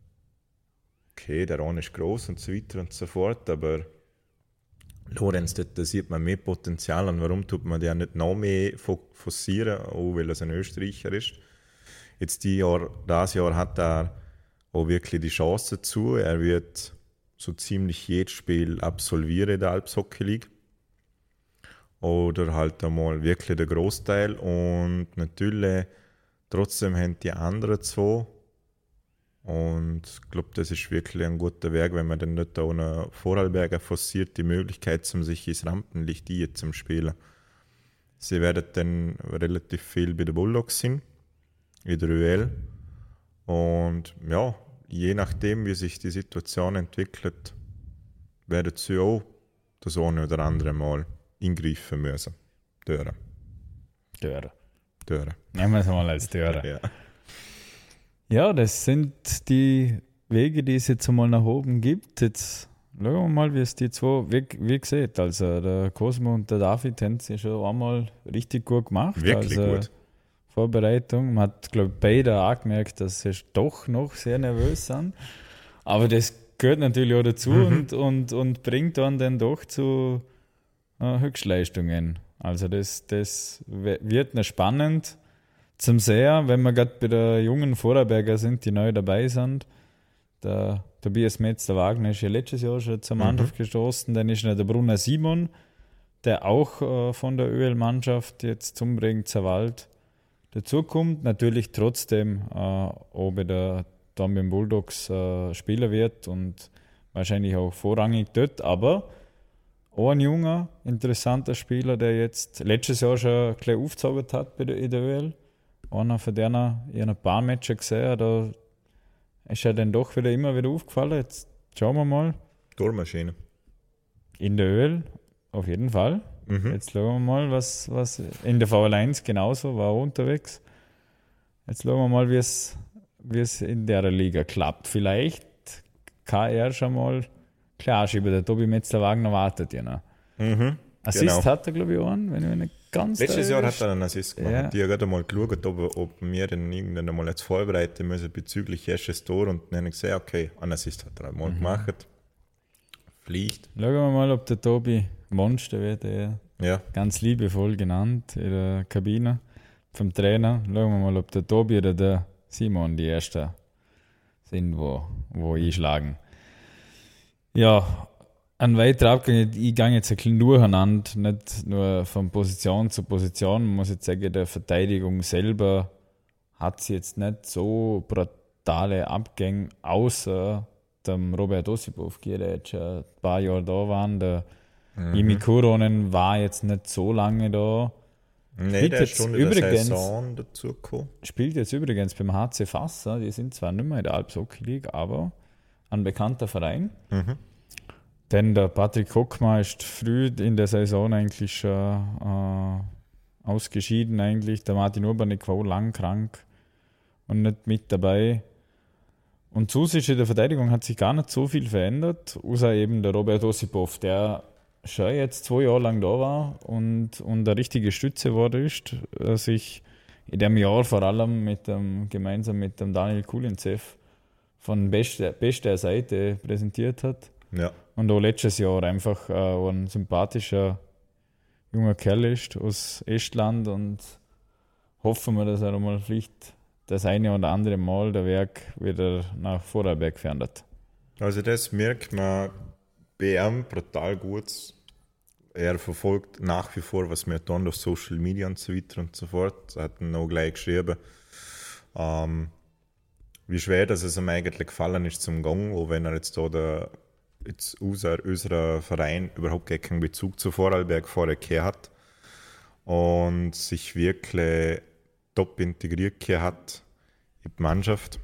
okay, der Rang ist gross und so weiter und so fort, aber Lorenz, dort sieht man mehr Potenzial und warum tut man den nicht noch mehr forcieren, auch weil er ein Österreicher ist. Jetzt die Jahr, das Jahr hat er auch wirklich die Chance dazu. Er wird so ziemlich jedes Spiel absolvieren in der Alps Hockey League. oder halt einmal wirklich der Großteil. Und natürlich trotzdem haben die anderen zwei. Und ich glaube, das ist wirklich ein guter Weg, wenn man dann nicht ohne Vorarlberger forciert, die Möglichkeit, um sich ins Rampenlicht hier zum Spielen. Sie werden dann relativ viel bei den Bulldogs sein, in der Ö L. Und ja, je nachdem, wie sich die Situation entwickelt, werden sie auch das eine oder andere Mal eingreifen müssen. Dören. Dören. Dören. Nehmen wir es mal als Dören. Ja. Ja, das sind die Wege, die es jetzt einmal nach oben gibt. Jetzt schauen wir mal, wie es die zwei, wie, wie gesagt, also der Cosmo und der David haben es ja schon einmal richtig gut gemacht. Wirklich also gut. Vorbereitung. Man hat, glaube ich, beide auch gemerkt, dass sie doch noch sehr nervös sind. Aber das gehört natürlich auch dazu Mhm. und, und, und bringt dann, dann doch zu äh, Höchstleistungen. Also das, das we- wird noch spannend zum Sehen, wenn wir gerade bei der jungen Vorarlberger sind, die neu dabei sind. Der Tobias Metzler-Wagner ist ja letztes Jahr schon zur Mannschaft gestoßen. Dann ist noch der Brunner Simon, der auch äh, von der Ö L-Mannschaft jetzt zum Regen Zerwald dazukommt. Natürlich trotzdem äh, auch bei der Dornbirn Bulldogs äh, Spieler wird und wahrscheinlich auch vorrangig dort. Aber auch ein junger, interessanter Spieler, der jetzt letztes Jahr schon gleich aufgezaubert hat bei der, in der Ö L. Einer von denen, ich habe ein paar Matches gesehen, da ist er dann doch wieder immer wieder aufgefallen. Jetzt schauen wir mal. Tormaschine. In der Ö L, auf jeden Fall. Mhm. Jetzt schauen wir mal, was, was in der V L eins genauso war, auch unterwegs. Jetzt schauen wir mal, wie es, wie es in der Liga klappt. Vielleicht kann er schon mal klar schieben. Der Tobi Metzler-Wagner wartet ja noch. Mhm. Assist Genau. hat er, glaube ich, einen, wenn ich mich nicht ganz Letztes Jahr täusche. hat er einen Assist gemacht. Ja. Ich habe gerade mal geschaut, ob, ob wir den irgendwann einmal jetzt vorbereiten müssen bezüglich erstes Tor. Und dann habe ich gesehen, okay, einen Assist hat er mal Mhm. gemacht. Fliegt. Schauen wir mal, ob der Tobi Monster wird, er Ja. ganz liebevoll genannt in der Kabine vom Trainer. Schauen wir mal, ob der Tobi oder der Simon die Ersten sind, wo, wo einschlagen. Ja, ein weiterer Abgang, ich gehe jetzt ein bisschen durcheinander, nicht nur von Position zu Position. Man muss jetzt sagen, der Verteidigung selber hat sie jetzt nicht so brutale Abgänge, außer dem Robert Osipowski, der jetzt schon ein paar Jahre da war. Der Jimmy Kuronen war jetzt nicht so lange da. Nee, Spielt der ist jetzt schon in der übrigens- Saison dazu gekommen. Spielt jetzt übrigens beim H C Fassa, die sind zwar nicht mehr in der Alps-Hockey League, aber ein bekannter Verein. Mhm. Denn der Patrick Hockmar ist früh in der Saison eigentlich schon äh, ausgeschieden eigentlich. Der Martin Urbanek war auch lang krank und nicht mit dabei. Und zusätzlich in der Verteidigung hat sich gar nicht so viel verändert, außer eben der Robert Osipov, der schon jetzt zwei Jahre lang da war und, und eine richtige Stütze geworden ist, äh, sich in dem Jahr vor allem mit dem, gemeinsam mit dem Daniel Kulinzev von bester, bester Seite präsentiert hat. Ja. Und auch letztes Jahr einfach äh, ein sympathischer junger Kerl ist aus Estland und hoffen wir, dass er einmal vielleicht das eine oder andere Mal der Werk wieder nach Vorarlberg fördert. Also das merkt man bei ihm brutal gut. Er verfolgt nach wie vor, was wir tun auf Social Media und so weiter und so fort. Er hat ihn auch gleich geschrieben, ähm, wie schwer dass es ihm eigentlich gefallen ist zum Gang, auch wenn er jetzt da der, jetzt unser, unser Verein überhaupt gar keinen Bezug zu Vorarlberg vorher gehabt hat und sich wirklich top integriert gehabt hat in die Mannschaft.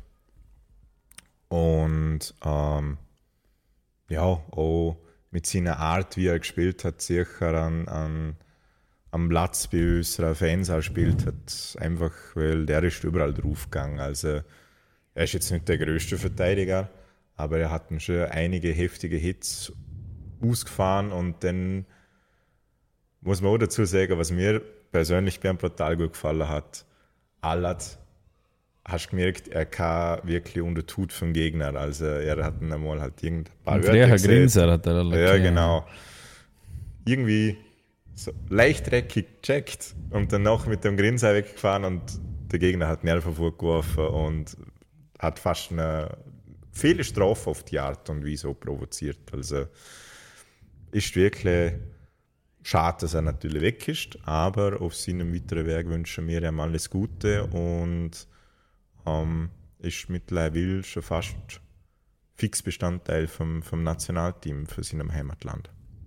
Und ähm, ja, auch mit seiner Art, wie er gespielt hat, sicher an, an, am Platz bei unseren Fans auch gespielt hat. Einfach, weil der ist überall draufgegangen. Also, er ist jetzt nicht der größte Verteidiger, aber er hat schon einige heftige Hits ausgefahren. Und dann muss man auch dazu sagen, was mir persönlich bei ihm brutal gut gefallen hat. Allat, hast du gemerkt, er kann wirklich unter Tut vom Gegner. Also er hat ihn einmal halt irgendein paar Ein Wörter frecher gesagt. Grinser hat er alle Ja, gesehen. genau. Irgendwie so leicht dreckig gecheckt und dann noch mit dem Grinser weggefahren und der Gegner hat Nerven vorgeworfen und hat fast eine viele Strafe auf die Art und Weise so provoziert. Also ist wirklich schade, dass er natürlich weg ist, aber auf seinem weiteren Weg wünschen wir ihm alles Gute und ähm, ist mittlerweile schon fast fix Bestandteil vom, vom Nationalteam für seinem Heimatland.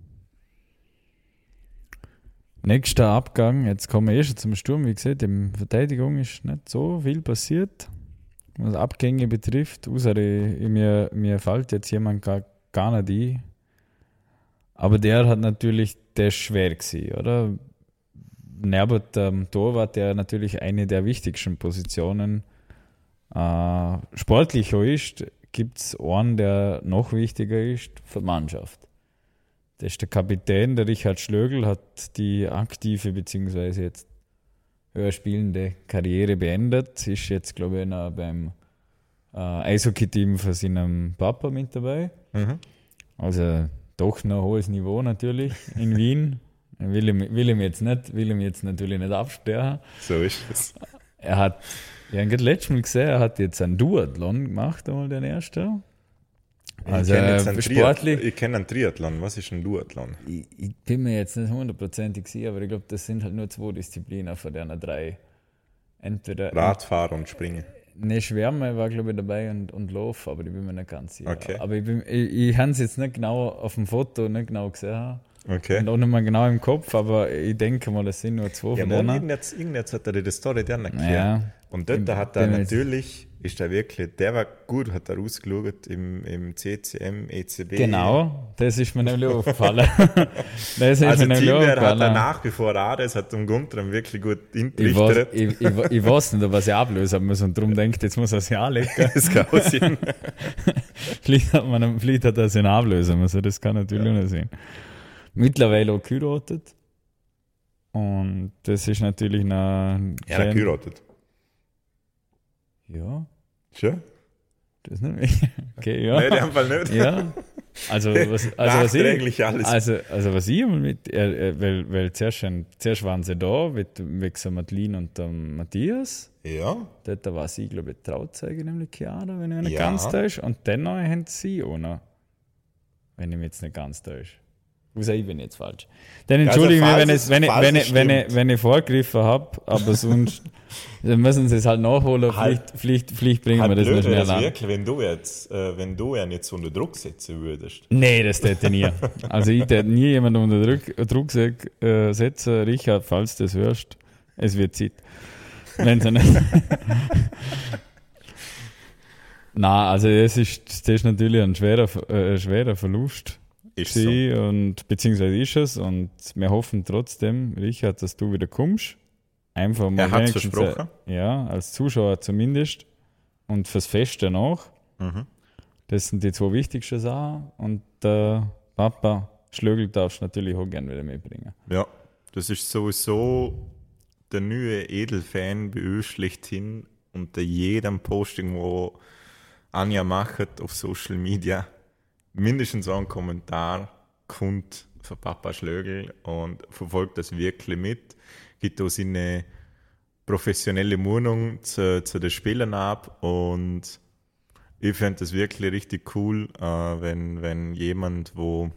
Nächster Abgang, jetzt kommen wir eh schon zum Sturm, wie gesagt, in der Verteidigung ist nicht so viel passiert, was Abgänge betrifft, außer ich, mir, mir fällt jetzt jemand gar, gar nicht ein. Aber der hat natürlich, der ist schwer gewesen, oder? Neben dem Torwart, der natürlich eine der wichtigsten Positionen äh, sportlich ist, gibt es einen, der noch wichtiger ist für die Mannschaft. Das ist der Kapitän, der Richard Schlögl, hat die aktive bzw. jetzt höher spielende Karriere beendet. Ist jetzt, glaube ich, noch beim äh, Eishockey-Team von seinem Papa mit dabei. Mhm. Also doch noch ein hohes Niveau natürlich in Wien. Will ihm, will ihm jetzt nicht, will ihm jetzt natürlich nicht absperren. So ist es. Er hat, ich habe gerade letztes Mal gesehen, er hat jetzt einen Duathlon gemacht, einmal den ersten. Also ich kenne jetzt einen, sportlich. Triath- ich kenn einen Triathlon. Was ist ein Duathlon? Ich, ich bin mir jetzt nicht hundertprozentig sicher, aber ich glaube, das sind halt nur zwei Disziplinen von denen drei. Entweder Radfahren und Springen. Ne, Schwärme war, glaube ich, dabei und, und Lauf, aber ich bin mir nicht ganz sicher. Okay. Aber ich, bin, ich, ich habe es jetzt nicht genau auf dem Foto nicht genau gesehen. Okay. Und auch nicht mehr genau im Kopf, aber ich denke mal, das sind nur zwei Ja, von man, denen. irgendetwas, irgendetwas hat er dir die Story dann erklärt. Ja. Und dort Ich hat er bin jetzt- natürlich, ist er wirklich, der war gut, hat er ausgeschaut im, im C C M, E C B. Genau, das ist mir nämlich aufgefallen. Das ist Also mir nämlich Teamwehr hat er aufgefallen. nach wie vor auch, das hat um Guntram wirklich gut Ich weiß, intrichtert. ich, ich, ich weiß nicht, was ich ablösen muss und darum denkt, jetzt muss er sich anlegen. Das kann auch sein. vielleicht, hat man, vielleicht hat er sich ablösen müssen, das kann natürlich Ja. nicht sein. Mittlerweile auch geheiratet. Und das ist natürlich eine. Er hat geheiratet. Ja, Schon? das nicht mehr. Okay, ja. Nein, in dem Fall nicht. Ja. Also, was, also, was ich, Nachträglich alles. also, also was ich einmal mit, er, er, weil, weil zuerst, schon- zuerst waren sie da, mit, wegen der Madeline und dem Matthias. Ja. Dort war sie, glaube ich, Trauzeuge, nämlich Chiara, wenn ich mich nicht Ja. ganz täusche. Und dann haben sie auch noch, wenn ich mich jetzt nicht ganz täusche. Außer ich bin jetzt falsch. Dann entschuldige Also, mich, wenn, falls es, wenn, ich, es- wenn, falls ich, wenn, ich, es wenn ich vorgegriffen habe, aber sonst dann müssen sie es halt nachholen. Halt- Vielleicht, vielleicht, vielleicht bringen Halt wir das noch blöd schnell wäre es an. wirklich, wenn du jetzt, äh, wenn du ihn jetzt unter Druck setzen würdest. Nee, das täte ich nie. Also ich täte nie jemanden unter Druck, Druck se- äh, setzen. Richard, falls du das hörst, es wird Zeit. Wenn sie nicht. Nein, also das ist, das ist natürlich ein schwerer, äh, ein schwerer Verlust. Ist so. gewesen und beziehungsweise ist es und wir hoffen trotzdem, Richard, dass du wieder kommst. Einfach mal Er hat's wenigstens, versprochen. äh, Ja, als Zuschauer zumindest und fürs Fest danach. Mhm. Das sind die zwei wichtigsten Sachen und der Papa Schlögl darfst du natürlich auch gerne wieder mitbringen. Ja, das ist sowieso der neue Edelfan bei uns schlechthin unter jedem Posting, wo Anja macht auf Social Media, mindestens ein Kommentar kommt von Papa Schlögl und verfolgt das wirklich mit, gibt auch seine professionelle Meinung zu, zu den Spielern ab und ich fände das wirklich richtig cool, äh, wenn, wenn jemand, wo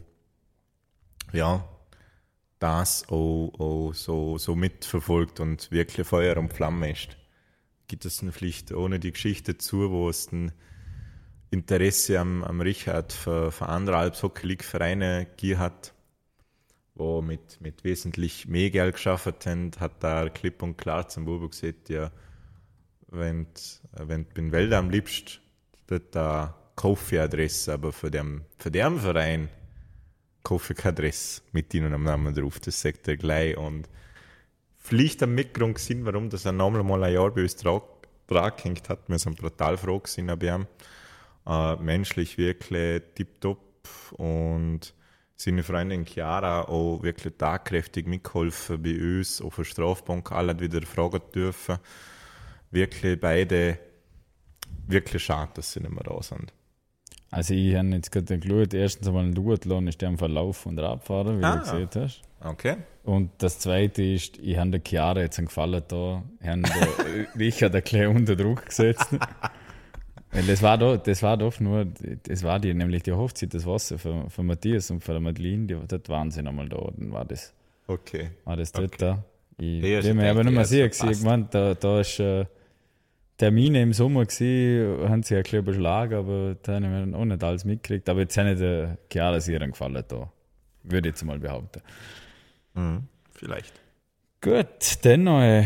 ja, das auch, auch so, so mitverfolgt und wirklich Feuer und Flamme ist. Gibt es eine Pflicht ohne die Geschichte zu, wo es ein Interesse am, am Richard für, für andere Alps-Hockey-League-Vereine gegeben hat, wo mit, mit wesentlich mehr Geld geschafft haben, hat da klipp und klar zum Bubu gesagt, ja, wenn du wenn du in Wälder am liebst, dort da Kaufadresse, aber für den, für den Verein kaufe ich keine Adresse mit ihnen am Namen drauf, das sagt er gleich. Und vielleicht am Mitgrund gewesen, warum das er nochmal mal ein Jahr bei uns dran gehängt hat. Wir sind brutal froh gewesen bei ihm. Äh, menschlich wirklich tipptopp und seine Freundin Chiara auch wirklich tatkräftig mitgeholfen bei uns, auf der Strafbank alle wieder fragen dürfen. Wirklich beide, wirklich schade, dass sie nicht mehr da sind. Also ich habe jetzt gerade geschaut, erstens einmal ein Duathlon ist der im Verlauf und Radfahrer, wie Ah. du gesehen hast. Okay. Und das Zweite ist, ich habe der Chiara jetzt einen Gefallen da, ich habe Richard ein bisschen unter Druck gesetzt. Weil das war doch, das war doch nur, das war die, nämlich die Hochzeit des Wassers für, für Matthias und für Madeline, die, dort waren sie nochmal da, dann war das Okay. Ah, das tut Okay. da. Ich Ja, will ich mir aber denke, nicht mehr er sehen. hat's verpasst. Ich meine, da, da ist äh, Termine im Sommer gewesen, haben sie ein bisschen überschlagen, aber da habe ich mir auch nicht alles mitgekriegt. Aber jetzt haben die Chiara-Serien gefallen da. Würde ich jetzt mal behaupten. Mhm. Vielleicht. Gut, dann noch eine,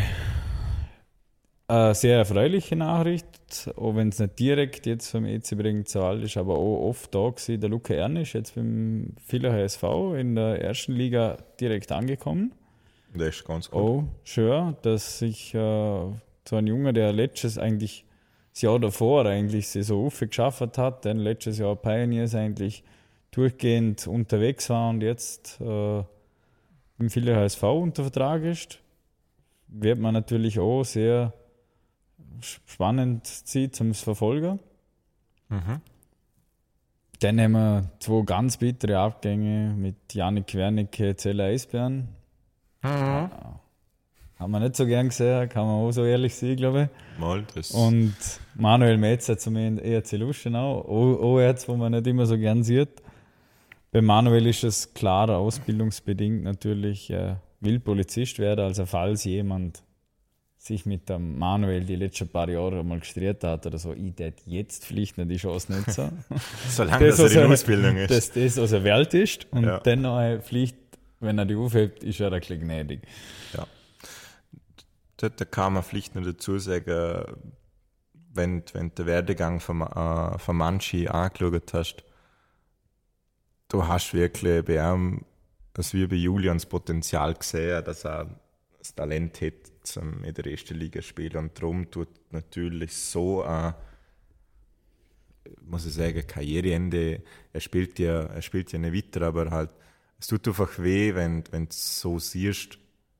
eine sehr erfreuliche Nachricht, auch wenn es nicht direkt jetzt vom E C Bregenz-Wald ist, aber auch oft da gewesen. Der Luca Ernisch jetzt beim Villach S V in der ersten Liga direkt angekommen. Das ist ganz gut. Oh, schön, dass sich äh, so ein Junge, der letztes eigentlich das Jahr davor eigentlich sich so aufgeschafft hat, denn letztes Jahr Pioneers eigentlich durchgehend unterwegs war und jetzt äh, im Villach S V unter Vertrag ist, wird man natürlich auch sehr spannend sieht zum Verfolger. Mhm. Dann haben wir zwei ganz bittere Abgänge mit Janik Wernicke, Zeller Eisbären. Mhm. Haben wir nicht so gern gesehen, kann man auch so ehrlich sein, glaube ich. Mal das. Und Manuel Metzer zum E R C Lustenau, auch, auch jetzt, wo man nicht immer so gern sieht. Bei Manuel ist es klar ausbildungsbedingt natürlich, er will Polizist werden, also falls jemand sich mit dem Manuel die letzten paar Jahre mal gestritten hat oder so, ich tät jetzt vielleicht nicht die Chance nicht so. Solange das, das er in was Ausbildung ist. Dass das, was er wert ist und Ja. dann noch vielleicht, wenn er die aufhebt, ist er ein bisschen gnädig. Ja. Dort kann man vielleicht noch dazu sagen, wenn, wenn du den Werdegang von, äh, von Manchi angeschaut hast, du hast wirklich bei ihm, das wie bei Julians Potenzial gesehen, dass er das Talent hat, zum in der ersten Liga spielen. Und darum tut natürlich so ein, muss ich sagen, Karriereende, er spielt ja, er spielt ja nicht weiter, aber halt, es tut einfach weh, wenn, wenn du so siehst,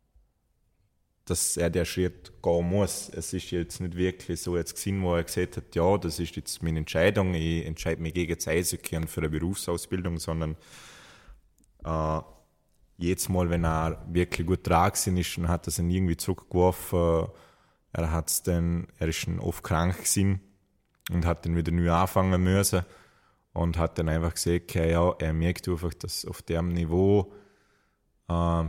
dass er der Schritt gehen muss. Es ist jetzt nicht wirklich so jetzt gesehen, wo er gesagt hat, ja, das ist jetzt meine Entscheidung, ich entscheide mich gegen das Eishockey und für eine Berufsausbildung, sondern äh, jedes Mal, wenn er wirklich gut dran ist, dann hat er ihn irgendwie zurückgeworfen. Er hat's dann, er ist dann oft krank gewesen und hat dann wieder neu anfangen müssen und hat dann einfach gesagt, okay, ja, er merkt einfach, dass auf dem Niveau äh,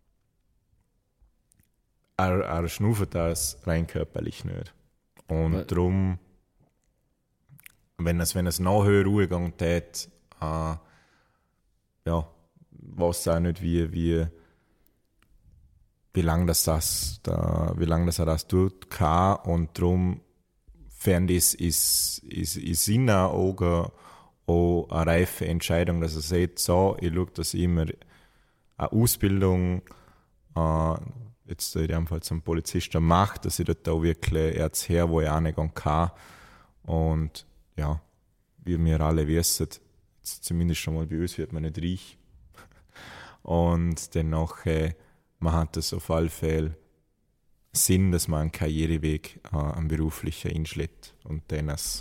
er, er schnuffert das rein körperlich nicht. Und Weil- darum, wenn es, wenn es noch höher ruhig tät, äh, ja, weiß auch nicht, wie, wie, wie lange das, das, da, wie lang das er das tut kann. Und darum fern das ist, ist, ist in seinen Augen auch eine reife Entscheidung, dass er sagt, so, ich schaue, dass ich immer eine Ausbildung, äh, jetzt in dem Fall zum Polizisten mache, dass ich dort auch wirklich jetzt her, wo ich reingehen kann. Und ja, wie wir alle wissen, jetzt zumindest schon mal bei uns wird man nicht reich. Und dennoch, äh, man hat es auf alle Fälle Sinn, dass man einen Karriereweg, äh, einen beruflichen einschlägt. Und dann, es,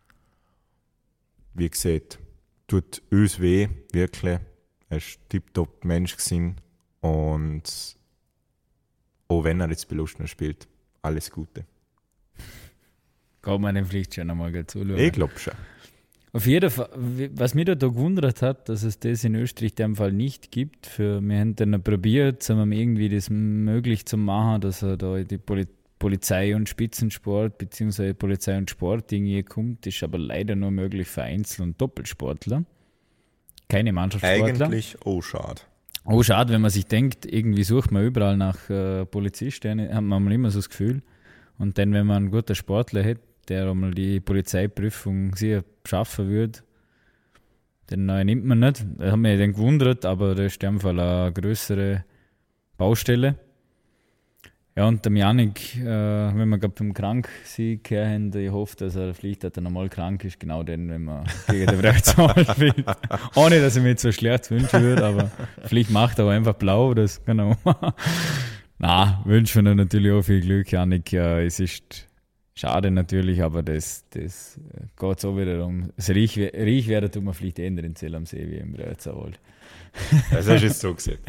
wie gesagt, tut uns weh, wirklich. Er ist ein tiptop Mensch gewesen. Und auch wenn er jetzt bei Lustner spielt, alles Gute. Kann man dem vielleicht schon einmal zuschauen. Ich glaube schon. Auf jeden Fall, was mich da, da gewundert hat, dass es das in Österreich in dem Fall nicht gibt. Für, wir haben dann probiert, um irgendwie das möglich zu machen, dass er da in die Poli- Polizei und Spitzensport bzw. Polizei und Sport irgendwie kommt. Ist aber leider nur möglich für Einzel- und Doppelsportler. Keine Mannschaftssportler. Eigentlich auch schade. Oh, schade, wenn man sich denkt, irgendwie sucht man überall nach äh, Polizisten, hat man immer so das Gefühl. Und dann, wenn man einen guten Sportler hat, der einmal die Polizeiprüfung sehr schaffen würde, den äh, nimmt man nicht. Das hat mich dann gewundert, aber das ist in dem Fall eine größere Baustelle. Ja, und der Janik, äh, wenn wir gerade beim Krank-Sieg haben, ich hoffe, dass er vielleicht dass er normal krank ist, genau dann, wenn man gegen den Rechtswahl spielt. Ohne, dass ich mir jetzt so schlecht wünschen würde, aber vielleicht macht er auch einfach blau, das genau. Na, wünschen wir natürlich auch viel Glück, Janik. Ja, es ist schade natürlich, aber das, das geht so wieder um. Das Reich, Reich werden tut man vielleicht eher in Zell am See wie im Rechtswald. Das hast du jetzt so gesehen.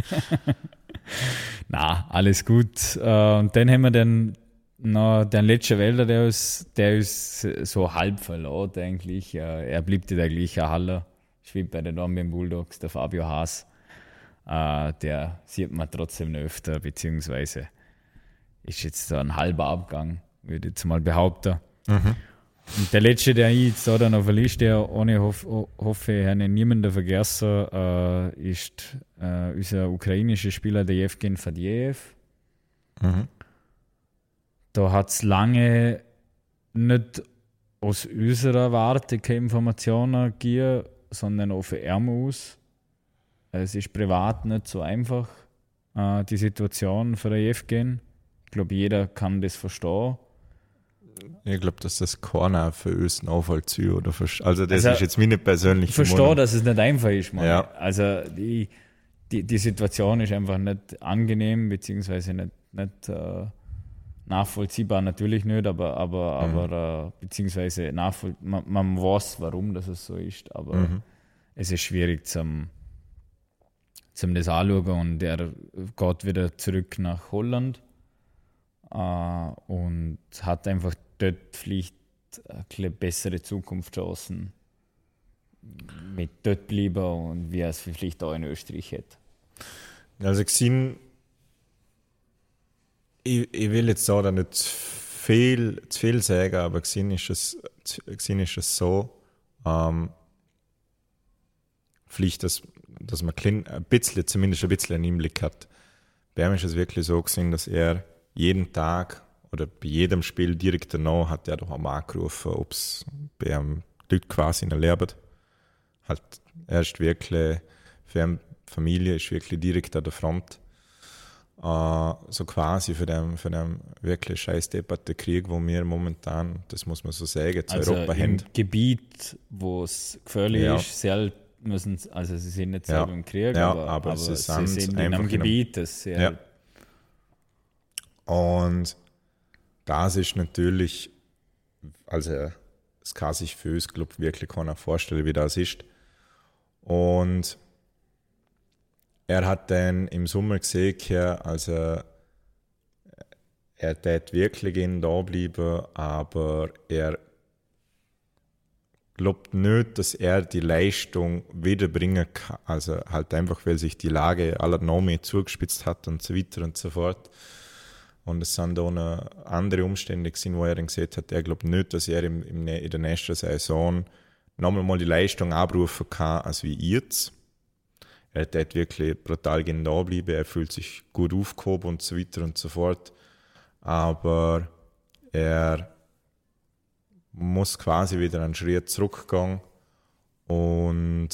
Na, alles gut. Äh, Und dann haben wir dann noch den letzten Wälder, der ist, der ist so halb verlaut eigentlich. Äh, Er blieb in der gleichen Halle, spielt bei den Dornbirn Bulldogs, der Fabio Haas. äh, der sieht man trotzdem noch öfter, beziehungsweise ist jetzt so ein halber Abgang, würde ich jetzt mal behaupten. Mhm. Und der letzte, der ich jetzt da dann auf der Liste, ohne hoff, hoffe, ich habe niemanden vergessen, äh, ist äh, unser ukrainischer Spieler, der Jewgen Fadiev. Mhm. Da hat es lange nicht aus unserer Warte keine Informationen gegeben, sondern auch für ihn aus. Es ist privat nicht so einfach, äh, die Situation für den Jewgen. Ich glaube, jeder kann das verstehen. Ich glaube, dass das keiner für uns nachvollziehen oder versteht. Also das Also, ist jetzt meine persönliche Ich verstehe, Meinung. dass es nicht einfach ist. Mann. Ja. Also die, die, die Situation ist einfach nicht angenehm, beziehungsweise nicht, nicht äh, nachvollziehbar, natürlich nicht, aber, aber, Mhm. aber äh, beziehungsweise nachvoll man, man weiß, warum das so ist, aber Mhm. es ist schwierig zum, zum das anschauen und er geht wieder zurück nach Holland äh, und hat einfach dort vielleicht eine bisschen bessere Zukunftschancen mit dort bleiben und wie er es vielleicht auch in Österreich hätte. Also gesehen, ich, ich will jetzt da nicht zu viel, zu viel sagen, aber gesehen ist es, gesehen ist es so, ähm, vielleicht, dass, dass man klein, ein bisschen, zumindest ein bisschen einen Einblick hat. Bei ihm ist es wirklich so gesehen, dass er jeden Tag oder bei jedem Spiel direkt danach hat er doch einmal angerufen, ob es bei ihm Leute quasi in der Lehrbad. Halt, er ist wirklich, für eine Familie ist wirklich direkt an der Front. Uh, so quasi für den, für den wirklich scheiß depperten Krieg, wo wir momentan, das muss man so sagen, zu Also Europa im haben. Gebiet, wo es gefährlich Ja. ist, sehr müssen, also sie sind nicht Ja. selber im Krieg, Ja, aber, aber aber sie sie, sind sind in einfach einem in einem- Gebiet, das sehr Ja. Und das ist natürlich, also es kann sich für uns, glaube ich, wirklich keiner vorstellen, wie das ist. Und er hat dann im Sommer gesehen, also er tät wirklich in da bleiben, aber er glaubt nicht, dass er die Leistung wiederbringen kann. Also halt einfach, weil sich die Lage aller noch mehr zugespitzt hat und so weiter und so fort. Und es sind auch noch andere Umstände gewesen, wo er dann gesagt hat, er glaubt nicht, dass er im, im, in der nächsten Saison nochmal mal die Leistung abrufen kann, als wie jetzt. Er hat wirklich brutal genau bleiben, er fühlt sich gut aufgehoben und so weiter und so fort. Aber er muss quasi wieder einen Schritt zurückgehen und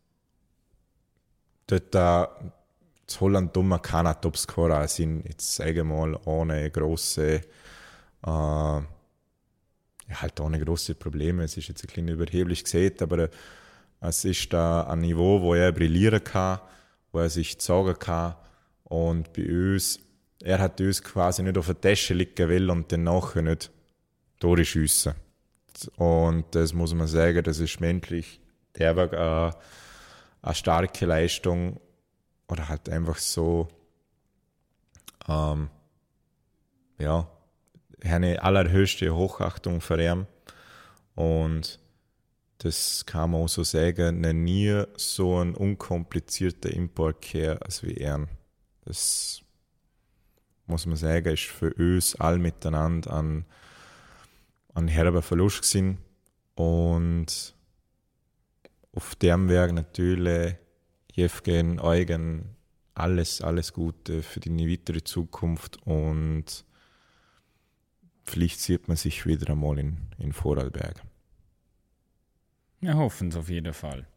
dort da zu Holland dummer keiner Topscorer sind, jetzt sage ich mal, ohne große, äh, ja, halt ohne große Probleme. Es ist jetzt ein bisschen überheblich gesehen, aber es ist da ein Niveau, wo er brillieren kann, wo er sich zeigen kann. Und bei uns, er hat uns quasi nicht auf der Tasche liegen will und dann nachher nicht durchschiessen. Und das muss man sagen, das ist menschlich der war eine, eine starke Leistung oder halt einfach so, ähm, ja, eine allerhöchste Hochachtung für ihn. Und das kann man auch so sagen, noch nie so ein unkomplizierter Import gehabt als wie er. Das muss man sagen, ist für uns alle miteinander ein, ein herber Verlust gewesen. Und auf dem Weg natürlich Jewgen, Eugen, alles, alles Gute für die weitere Zukunft und vielleicht sieht man sich wieder einmal in, in Vorarlberg. Wir hoffen es auf jeden Fall.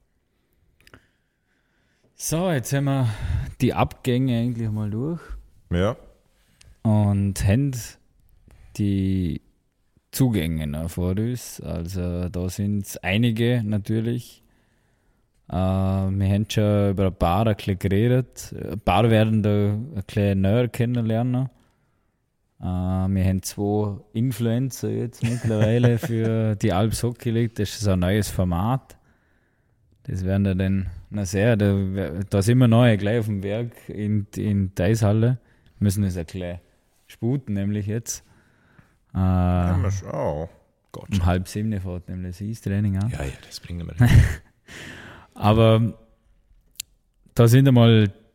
So, jetzt haben wir die Abgänge eigentlich mal durch Ja. und haben die Zugänge noch vor uns. Also da sind es einige natürlich. Äh, wir haben schon über ein paar ein bisschen geredet. Ein paar werden da ein bisschen näher kennenlernen. Äh, wir haben zwei Influencer jetzt mittlerweile für die Alps Hockey League. Das ist so ein neues Format. Das werden wir dann noch sehr. Da, da sind wir neu gleich auf dem Werk in, in der Eishalle. Müssen es ein bisschen sputen, nämlich jetzt. Äh, Ja, oh, Gott. um halb sieben fährt nämlich das Eistraining an. Ja, ja, das bringen wir. Aber da sind einmal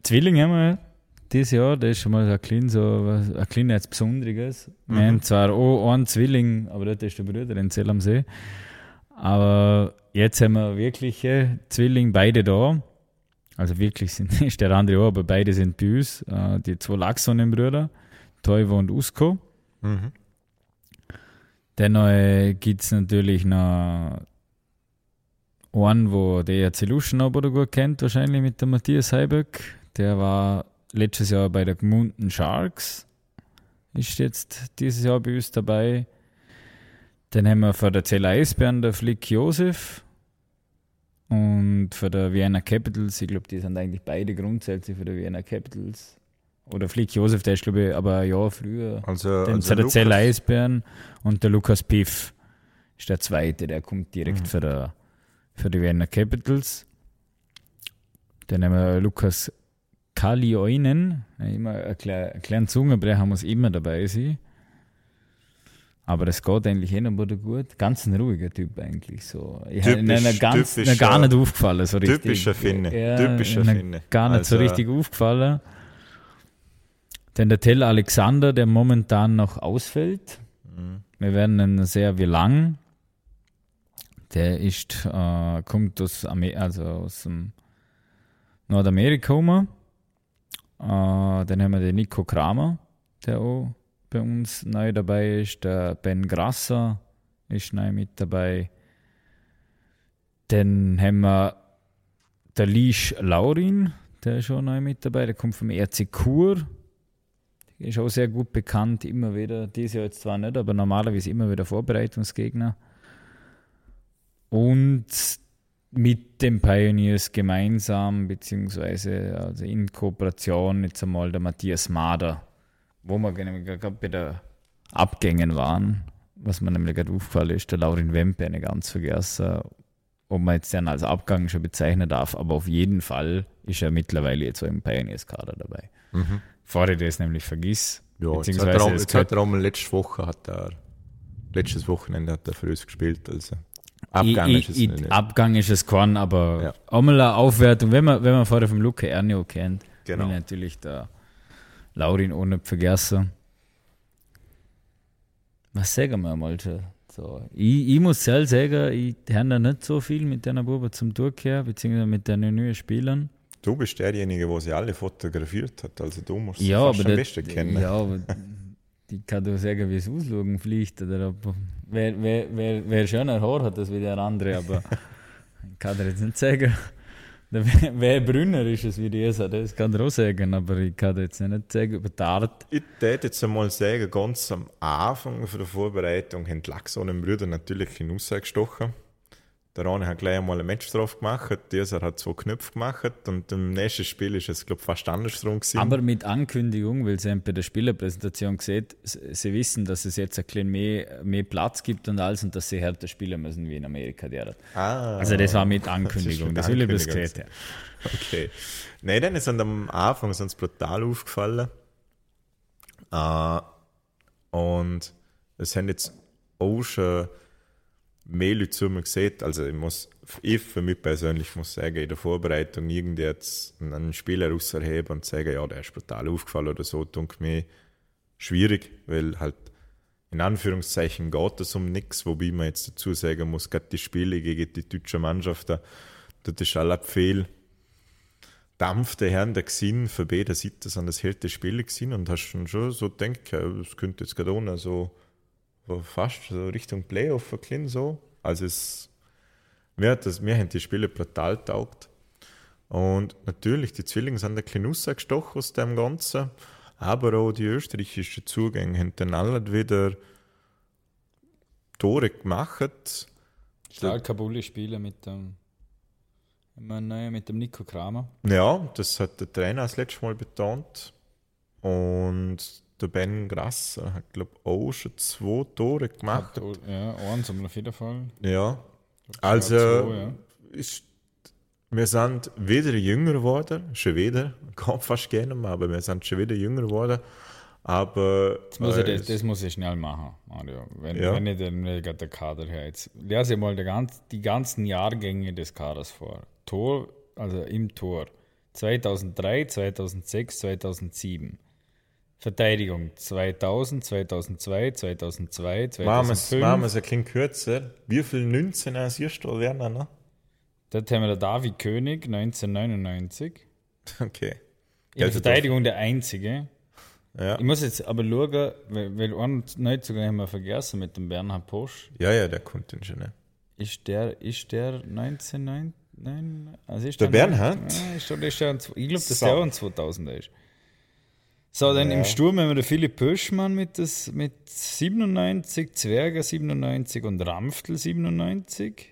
Zwilling haben wir dieses Jahr, das ist schon mal so ein klein, so was, ein klein jetzt Besonderes. Wir Mhm. haben zwar auch einen Zwilling, aber das ist der Bruder in Zell am See. Aber jetzt haben wir wirkliche Zwilling, beide da. Also wirklich sind nicht der andere auch, aber beide sind bei uns. Äh, die zwei Lachsonnenbrüder, Toivo und Usko. Mhm. Dann äh, gibt es natürlich noch einen, wo der Zeluschen aber gut kennt, wahrscheinlich mit dem Matthias Heiböck. Der war letztes Jahr bei der Gmunden Sharks. Ist jetzt dieses Jahr bei uns dabei. Dann haben wir für der Zell Eisbären der Flick Josef. Und für der Vienna Capitals, ich glaube, die sind eigentlich beide grundsätzlich für der Vienna Capitals. Oder Flick Josef, der ist, glaube ich, aber ein Jahr früher. Also, Dann also für der Lukas- Zell Eisbären und der Lukas Piff ist der zweite, der kommt direkt Mhm. für, der, für die Vienna Capitals. Dann haben wir Lukas Kalioinen, immer ein kleiner, ein kleiner Zungenbrecher muss immer dabei sein. Aber das geht eigentlich eh noch wieder gut. Ganz ein ruhiger Typ eigentlich. So. Ich habe Typisch- ihn ganz, typischer- gar nicht aufgefallen. So richtig. Typischer Finne, Ja, typischer ihnen Finne. Gar nicht so Also- richtig aufgefallen. Dann der Tell Alexander, der momentan noch ausfällt. Mhm. Wir werden ihn sehr wie lang. Der ist, äh, kommt aus, Amer- also aus dem Nordamerika rum. Äh, dann haben wir den Nico Kramer, der auch bei uns neu dabei ist. Der Ben Grasser ist neu mit dabei. Dann haben wir der Lisch Laurin, der ist auch neu mit dabei. Der kommt vom R C Chur. Der ist auch sehr gut bekannt, immer wieder. Dieses Jahr jetzt zwar nicht, aber normalerweise immer wieder Vorbereitungsgegner. Und mit den Pioneers gemeinsam, beziehungsweise also in Kooperation jetzt einmal der Matthias Mader, wo wir gerade bei der Abgängen waren, was mir nämlich gerade aufgefallen ist, der Laurin Wempe, nicht ganz vergessen, ob man jetzt den als Abgang schon bezeichnen darf, aber auf jeden Fall ist er mittlerweile jetzt so im Pioneers-Kader dabei. Mhm. Bevor ich das nämlich vergiss. Ja, jetzt hat beziehungsweise er, auch- es jetzt gehört- hat er auch mal letzte Woche, hat er, letztes Wochenende hat er für uns gespielt. Also I- Abgang I- ist es I- nicht. Abgang ist es kein, aber Ja. auch mal eine Aufwertung, wenn man, wenn man vorher vom Luca Ernio kennt, Genau. will natürlich der Laurin auch nicht vergessen. Was sagen wir mal schon? So, ich, ich muss selbst sagen, ich habe da nicht so viel mit den Buben zum Durchkehren, beziehungsweise mit den neuen Spielern. Du bist derjenige, der sie alle fotografiert hat, also du musst sie Ja, fast aber am das, besten kennen. ja, aber ich kann dir sagen, wie es ausschauen fliegt. Oder ob, wer, wer, wer, wer schöner Haar hat, das wie der andere, aber ich kann dir jetzt nicht sagen. Der, wer Brünner ist es wie dieser, das kann ich auch sagen, aber ich kann dir jetzt nicht sagen über die Art. Ich würde jetzt einmal sagen, ganz am Anfang von der Vorbereitung haben die Lachsonnenbrüder natürlich in Aussage gestochen. Der eine hat gleich einmal ein Match drauf gemacht, dieser hat zwei Knöpfe gemacht und im nächsten Spiel ist es, glaube ich, fast andersrum gewesen. Aber mit Ankündigung, weil sie haben bei der Spielerpräsentation gesehen, sie sie wissen, dass es jetzt ein bisschen mehr, mehr Platz gibt und alles und dass sie härter spielen müssen wie in Amerika. Der. ah, Also das war mit das ist Ankündigung, mit das will ich das Ankündigung. gesehen. Okay. Nein, dann sind am Anfang sind sie brutal aufgefallen. Äh, und es haben jetzt auch schon mehr Leute zu mir gesehen. Also ich muss, ich für mich persönlich muss sagen, in der Vorbereitung irgendwie jetzt einen Spieler rausheben und sagen, ja, der ist brutal aufgefallen oder so, denke mir schwierig, weil halt in Anführungszeichen geht es um nichts, wobei man jetzt dazu sagen muss, gerade die Spiele gegen die deutsche Mannschaft, da, das ist alle viel Dampf der Herren der gesehen, für beide Seiten sind das härte Spiele gesehen und hast schon schon so gedacht, ja, das könnte jetzt gerade auch noch so so fast so Richtung Playoff verklingen so. Also es, mir, hat das, mir haben die Spiele brutal taugt. Und natürlich, die Zwillinge sind ein bisschen rausgestochen aus dem Ganzen, aber auch die österreichischen Zugänge haben dann alle wieder Tore gemacht. Stark Kabuli spielen mit dem, ich meine, mit dem Nico Kramer. Ja, das hat der Trainer das letzte Mal betont. Und der Ben Grasser hat, glaube ich, auch schon zwei Tore gemacht. Ja, eins aber auf jeden Fall. Ja, also zwei, ja. ist, wir sind wieder jünger geworden, schon wieder, kann fast gerne mal, aber wir sind schon wieder jünger geworden. Aber Das muss, ich, äh, das, das muss ich schnell machen, Mario. Wenn, Ja. wenn ich den gerade der Kader her jetzt lese ich mal die, ganz, die ganzen Jahrgänge des Kaders vor. Tor, also im Tor zweitausenddrei, zweitausendsechs, zweitausendsieben. Verteidigung zweitausend, zweitausendzwei, zweitausendzwei, zweitausendfünf. Machen wir es ein bisschen kürzer. Wie viel neunzehner siehst du Werner noch? Dort haben wir den David König, neunzehnhundertneunundneunzig. Okay. In der Verteidigung der Einzige. Ja. Ich muss jetzt aber schauen, weil, weil einen Neuzugang haben wir vergessen mit dem Bernhard Posch. Ja, ja, der kommt dann schon. Ne? Ist der, ist der neunzehnhundertneun? Nein, also ist der, der Bernhard? Ja, ist der, ist der, ich glaube, dass so. der auch ein zweitausender ist. So, dann ja. Im Sturm haben wir den Philipp Pöschmann mit, das, mit siebenundneunzig, Zwerger siebenundneunzig und Ramftl siebenundneunzig.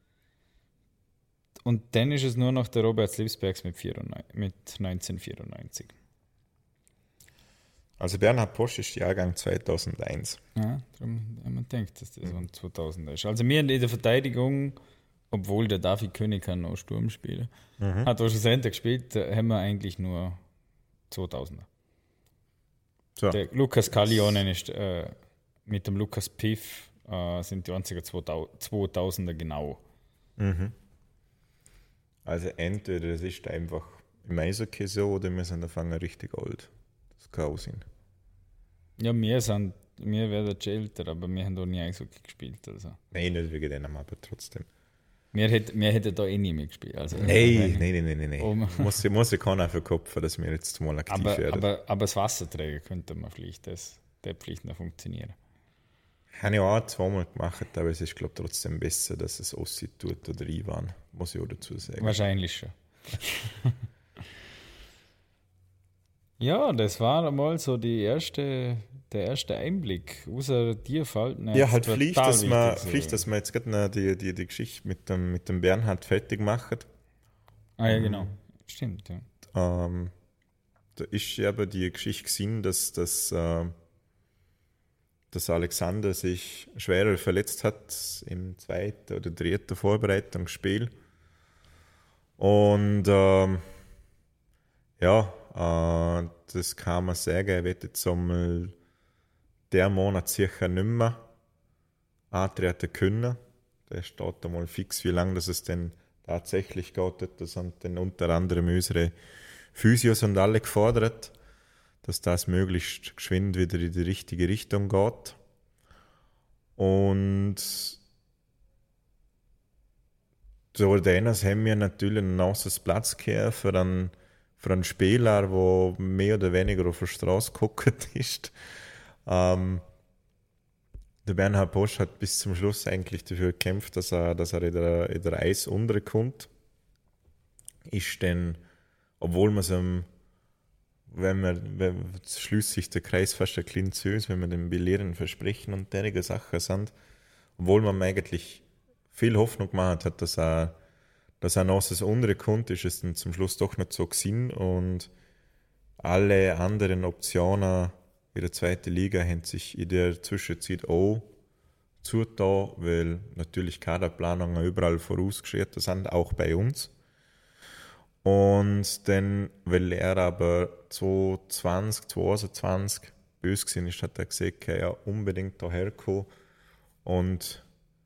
Und dann ist es nur noch der Robert Slipsbergs mit, mit neunzehnhundertvierundneunzig. Also Bernhard Posch ist Jahrgang zweitausendeins. Ja, darum haben wir gedacht, dass das ein zweitausender ist. Also wir in der Verteidigung, obwohl der David König kann noch Sturm spielen, mhm. hat auch schon Center gespielt, haben wir eigentlich nur zweitausender. So. Der Lukas Kallionen ist äh, mit dem Lukas Piff äh, sind die einzigen zweitausender genau. Mhm. Also entweder das ist einfach im Eishockey so oder wir sind anfangen richtig alt. Das kann auch sein. Ja, wir sind, wir werden schon älter, aber wir haben da nie Eishockey gespielt. Also. Nein, nicht wegen denen, aber trotzdem. Wir hätten, wir hätten da eh nie mehr gespielt. Also, nein, nein, nein, nein, nein. Um, muss, muss ich keiner verkopfen, dass wir jetzt mal aktiv aber, werden. Aber, aber das Wasserträger könnte man vielleicht, das, der Pflicht noch funktionieren. Habe ich auch zweimal gemacht, aber es ist, glaube ich, trotzdem besser, dass es aussieht tut oder Ivan, muss ich auch dazu sagen. Wahrscheinlich schon. Ja, das war einmal so die erste, der erste Einblick. Außer dir fällt nicht. Ja, halt Pflicht, dass man, Pflicht, dass man jetzt gerade die, die, die Geschichte mit dem, mit dem Bernhard fertig machen. Ah ja, genau. Stimmt, ja. Ähm, da ist ja aber die Geschichte gesehen, dass, dass, äh, dass Alexander sich schwerer verletzt hat im zweiten oder dritten Vorbereitungsspiel. Und ähm, ja, Uh, das kann man sagen, er wird jetzt einmal der Monat sicher nicht mehr antreten können. Der steht einmal fix, wie lange das es denn tatsächlich geht. Das sind dann unter anderem unsere Physios und alle gefordert, dass das möglichst geschwind wieder in die richtige Richtung geht. Und so Ordenas haben wir natürlich ein nasses Platz gehabt für einen Für einen Spieler, der mehr oder weniger auf der Straße geguckt ist. Ähm, der Bernhard Posch hat bis zum Schluss eigentlich dafür gekämpft, dass er, dass er in der, in der Eis unterkommt. Ist dann, obwohl man es ihm, wenn man, wenn, schließt sich der Kreis fast ein klein zu, wenn man den Belehren Versprechen und derige Sachen sind, obwohl man eigentlich viel Hoffnung gemacht hat, dass er dass er noch das andere konnte, ist es dann zum Schluss doch nicht so gewesen und alle anderen Optionen in der zweiten Liga haben sich in der Zwischenzeit auch zugetan, weil natürlich Kaderplanungen überall vorausgeschritten sind, auch bei uns. Und dann, weil er aber zwanzig zwanzig, zweiundzwanzig böse gewesen ist, hat er gesagt, er ja unbedingt daher kommen und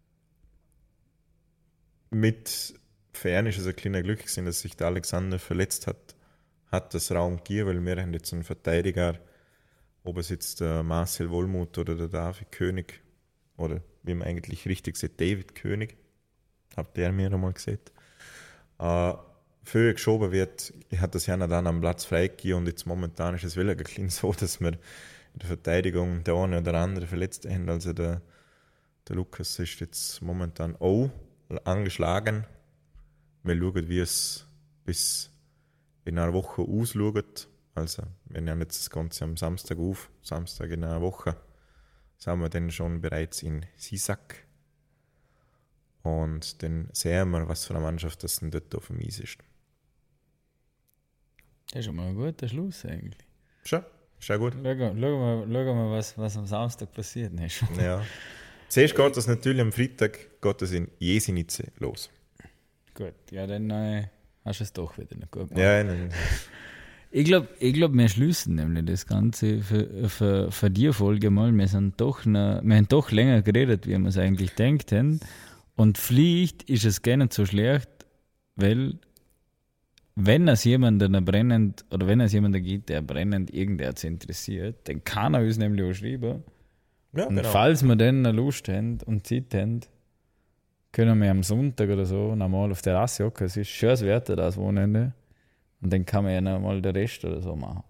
mit Fern ist es ein kleiner Glück gewesen, dass sich der Alexander verletzt hat, hat das Raum gegeben, weil wir haben jetzt einen Verteidiger, ob es jetzt der Marcel Wollmuth oder der David König, oder wie man eigentlich richtig sagt, David König, habt ihr mir einmal gesagt, äh, früher geschoben wird, ich hatte das ja dann am Platz freigegeben und jetzt momentan ist es wirklich ein bisschen so, dass wir in der Verteidigung der eine oder andere verletzt haben, also der, der Lukas ist jetzt momentan auch angeschlagen. Wir schauen, wie es bis in einer Woche ausschaut. Also, wir nehmen jetzt das Ganze am Samstag auf. Samstag in einer Woche sind wir dann schon bereits in Sisak. Und dann sehen wir, was für eine Mannschaft das denn dort auf dem Eis ist. Das ist schon mal ein guter Schluss eigentlich. Schon, ist auch gut. Schauen wir, schauen wir mal, was, was am Samstag passiert ist. Ja. Zuerst geht das natürlich am Freitag geht das in Jesenice los. Gut, ja, dann äh, hast du es doch wieder nicht gut gemacht. Ja, nein. Ich glaube, ich glaub, wir schließen nämlich das Ganze für, für, für die Folge mal. Wir, sind doch ne, wir haben doch länger geredet, wie wir es eigentlich denkt haben. Und vielleicht ist es gar nicht so schlecht, weil wenn es jemanden brennend, oder wenn es jemanden gibt, der brennend irgendetwas interessiert, dann kann er uns nämlich auch schreiben. Ja, Und genau. falls wir dann Lust haben und Zeit haben, können wir am Sonntag oder so nochmal auf der Terrasse hocken. Es ist schönes Wetter das Wochenende. Und dann kann man ja noch mal den Rest oder so machen.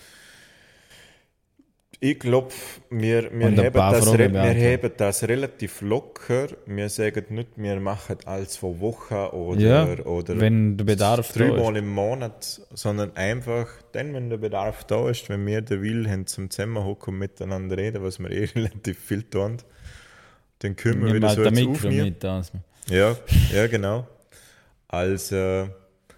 Ich glaube, wir, wir, Und ein haben paar das, Fragen re- wir beantworten. haben das relativ locker. Wir sagen nicht, wir machen alles von Wochen oder, Ja, oder wenn der Bedarf da dreimal ist. im Monat, sondern einfach dann, wenn der Bedarf da ist, wenn wir den Will haben zum Zusammenhocken und miteinander reden, was wir eh relativ viel tun, dann können wir Nimm wieder halt so ein jetzt Mikro aufnehmen. mit. Also. Ja, ja, genau. Also,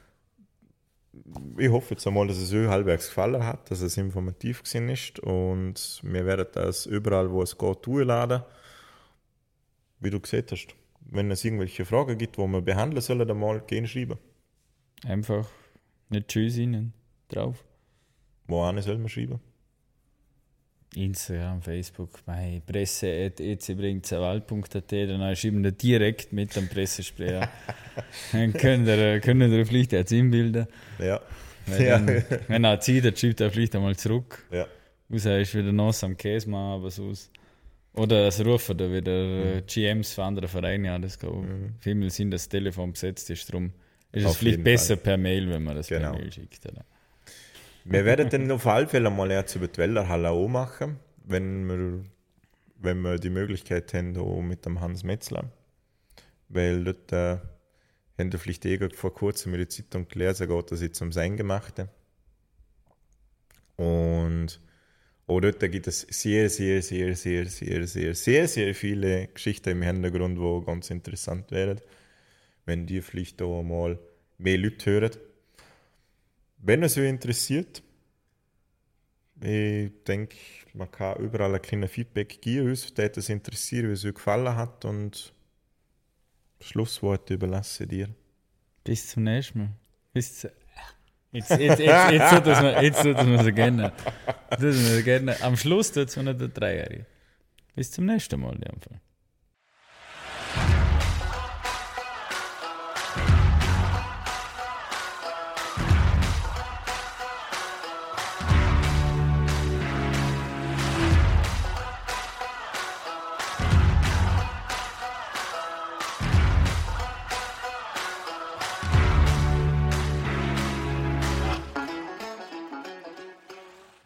ich hoffe jetzt einmal, dass es euch halbwegs gefallen hat, dass es informativ gewesen ist und wir werden das überall, wo es geht, durchladen. Wie du gesehen hast, wenn es irgendwelche Fragen gibt, die wir behandeln sollen, dann mal gehen schreiben. Einfach nicht Tschüss ihnen drauf. Wo eine soll man schreiben? Instagram, Facebook, meine Presse at e c bringt wald punkt a t, dann schreiben wir direkt mit dem Pressesprecher. Dann können ihr, können ihr vielleicht jetzt inbilden. Ja. Weil Ja. dann, wenn er Zeit hat, schreibt er vielleicht einmal zurück. Ja. Außer ist wieder nass am Käse machen, aber sonst. Oder es rufen da wieder mhm. G Ms von anderen Vereinen an. Das kann mhm. vielmehr sein, dass das Telefon besetzt ist. Darum ist Auf es vielleicht jeden besser Fall. per Mail, wenn man das Genau. per Mail schickt. Oder? Wir werden dann auf alle Fälle mal jetzt über die Wellerhalle auch machen, wenn wir, wenn wir die Möglichkeit haben, auch mit dem Hans Metzler. Weil dort äh, haben wir vielleicht eh gerade vor kurzem in der Zeitung gelesen, geht das jetzt ums Eingemachte. Und auch dort gibt es sehr, sehr, sehr, sehr, sehr, sehr, sehr, sehr viele Geschichten im Hintergrund, die ganz interessant wären, wenn die vielleicht auch mal mehr Leute hören. Wenn es euch interessiert, ich denke, man kann überall ein kleines Feedback geben, uns würde es interessieren, wie es euch gefallen hat und das Schlusswort überlasse ich dir. Bis zum nächsten Mal. Bis zu Jetzt, jetzt, jetzt, jetzt tut es mir, jetzt tut es mir so gerne. Tut es mir so gerne. Am Schluss tut es mir nicht der Dreijährige. Bis zum nächsten Mal, in dem Fall.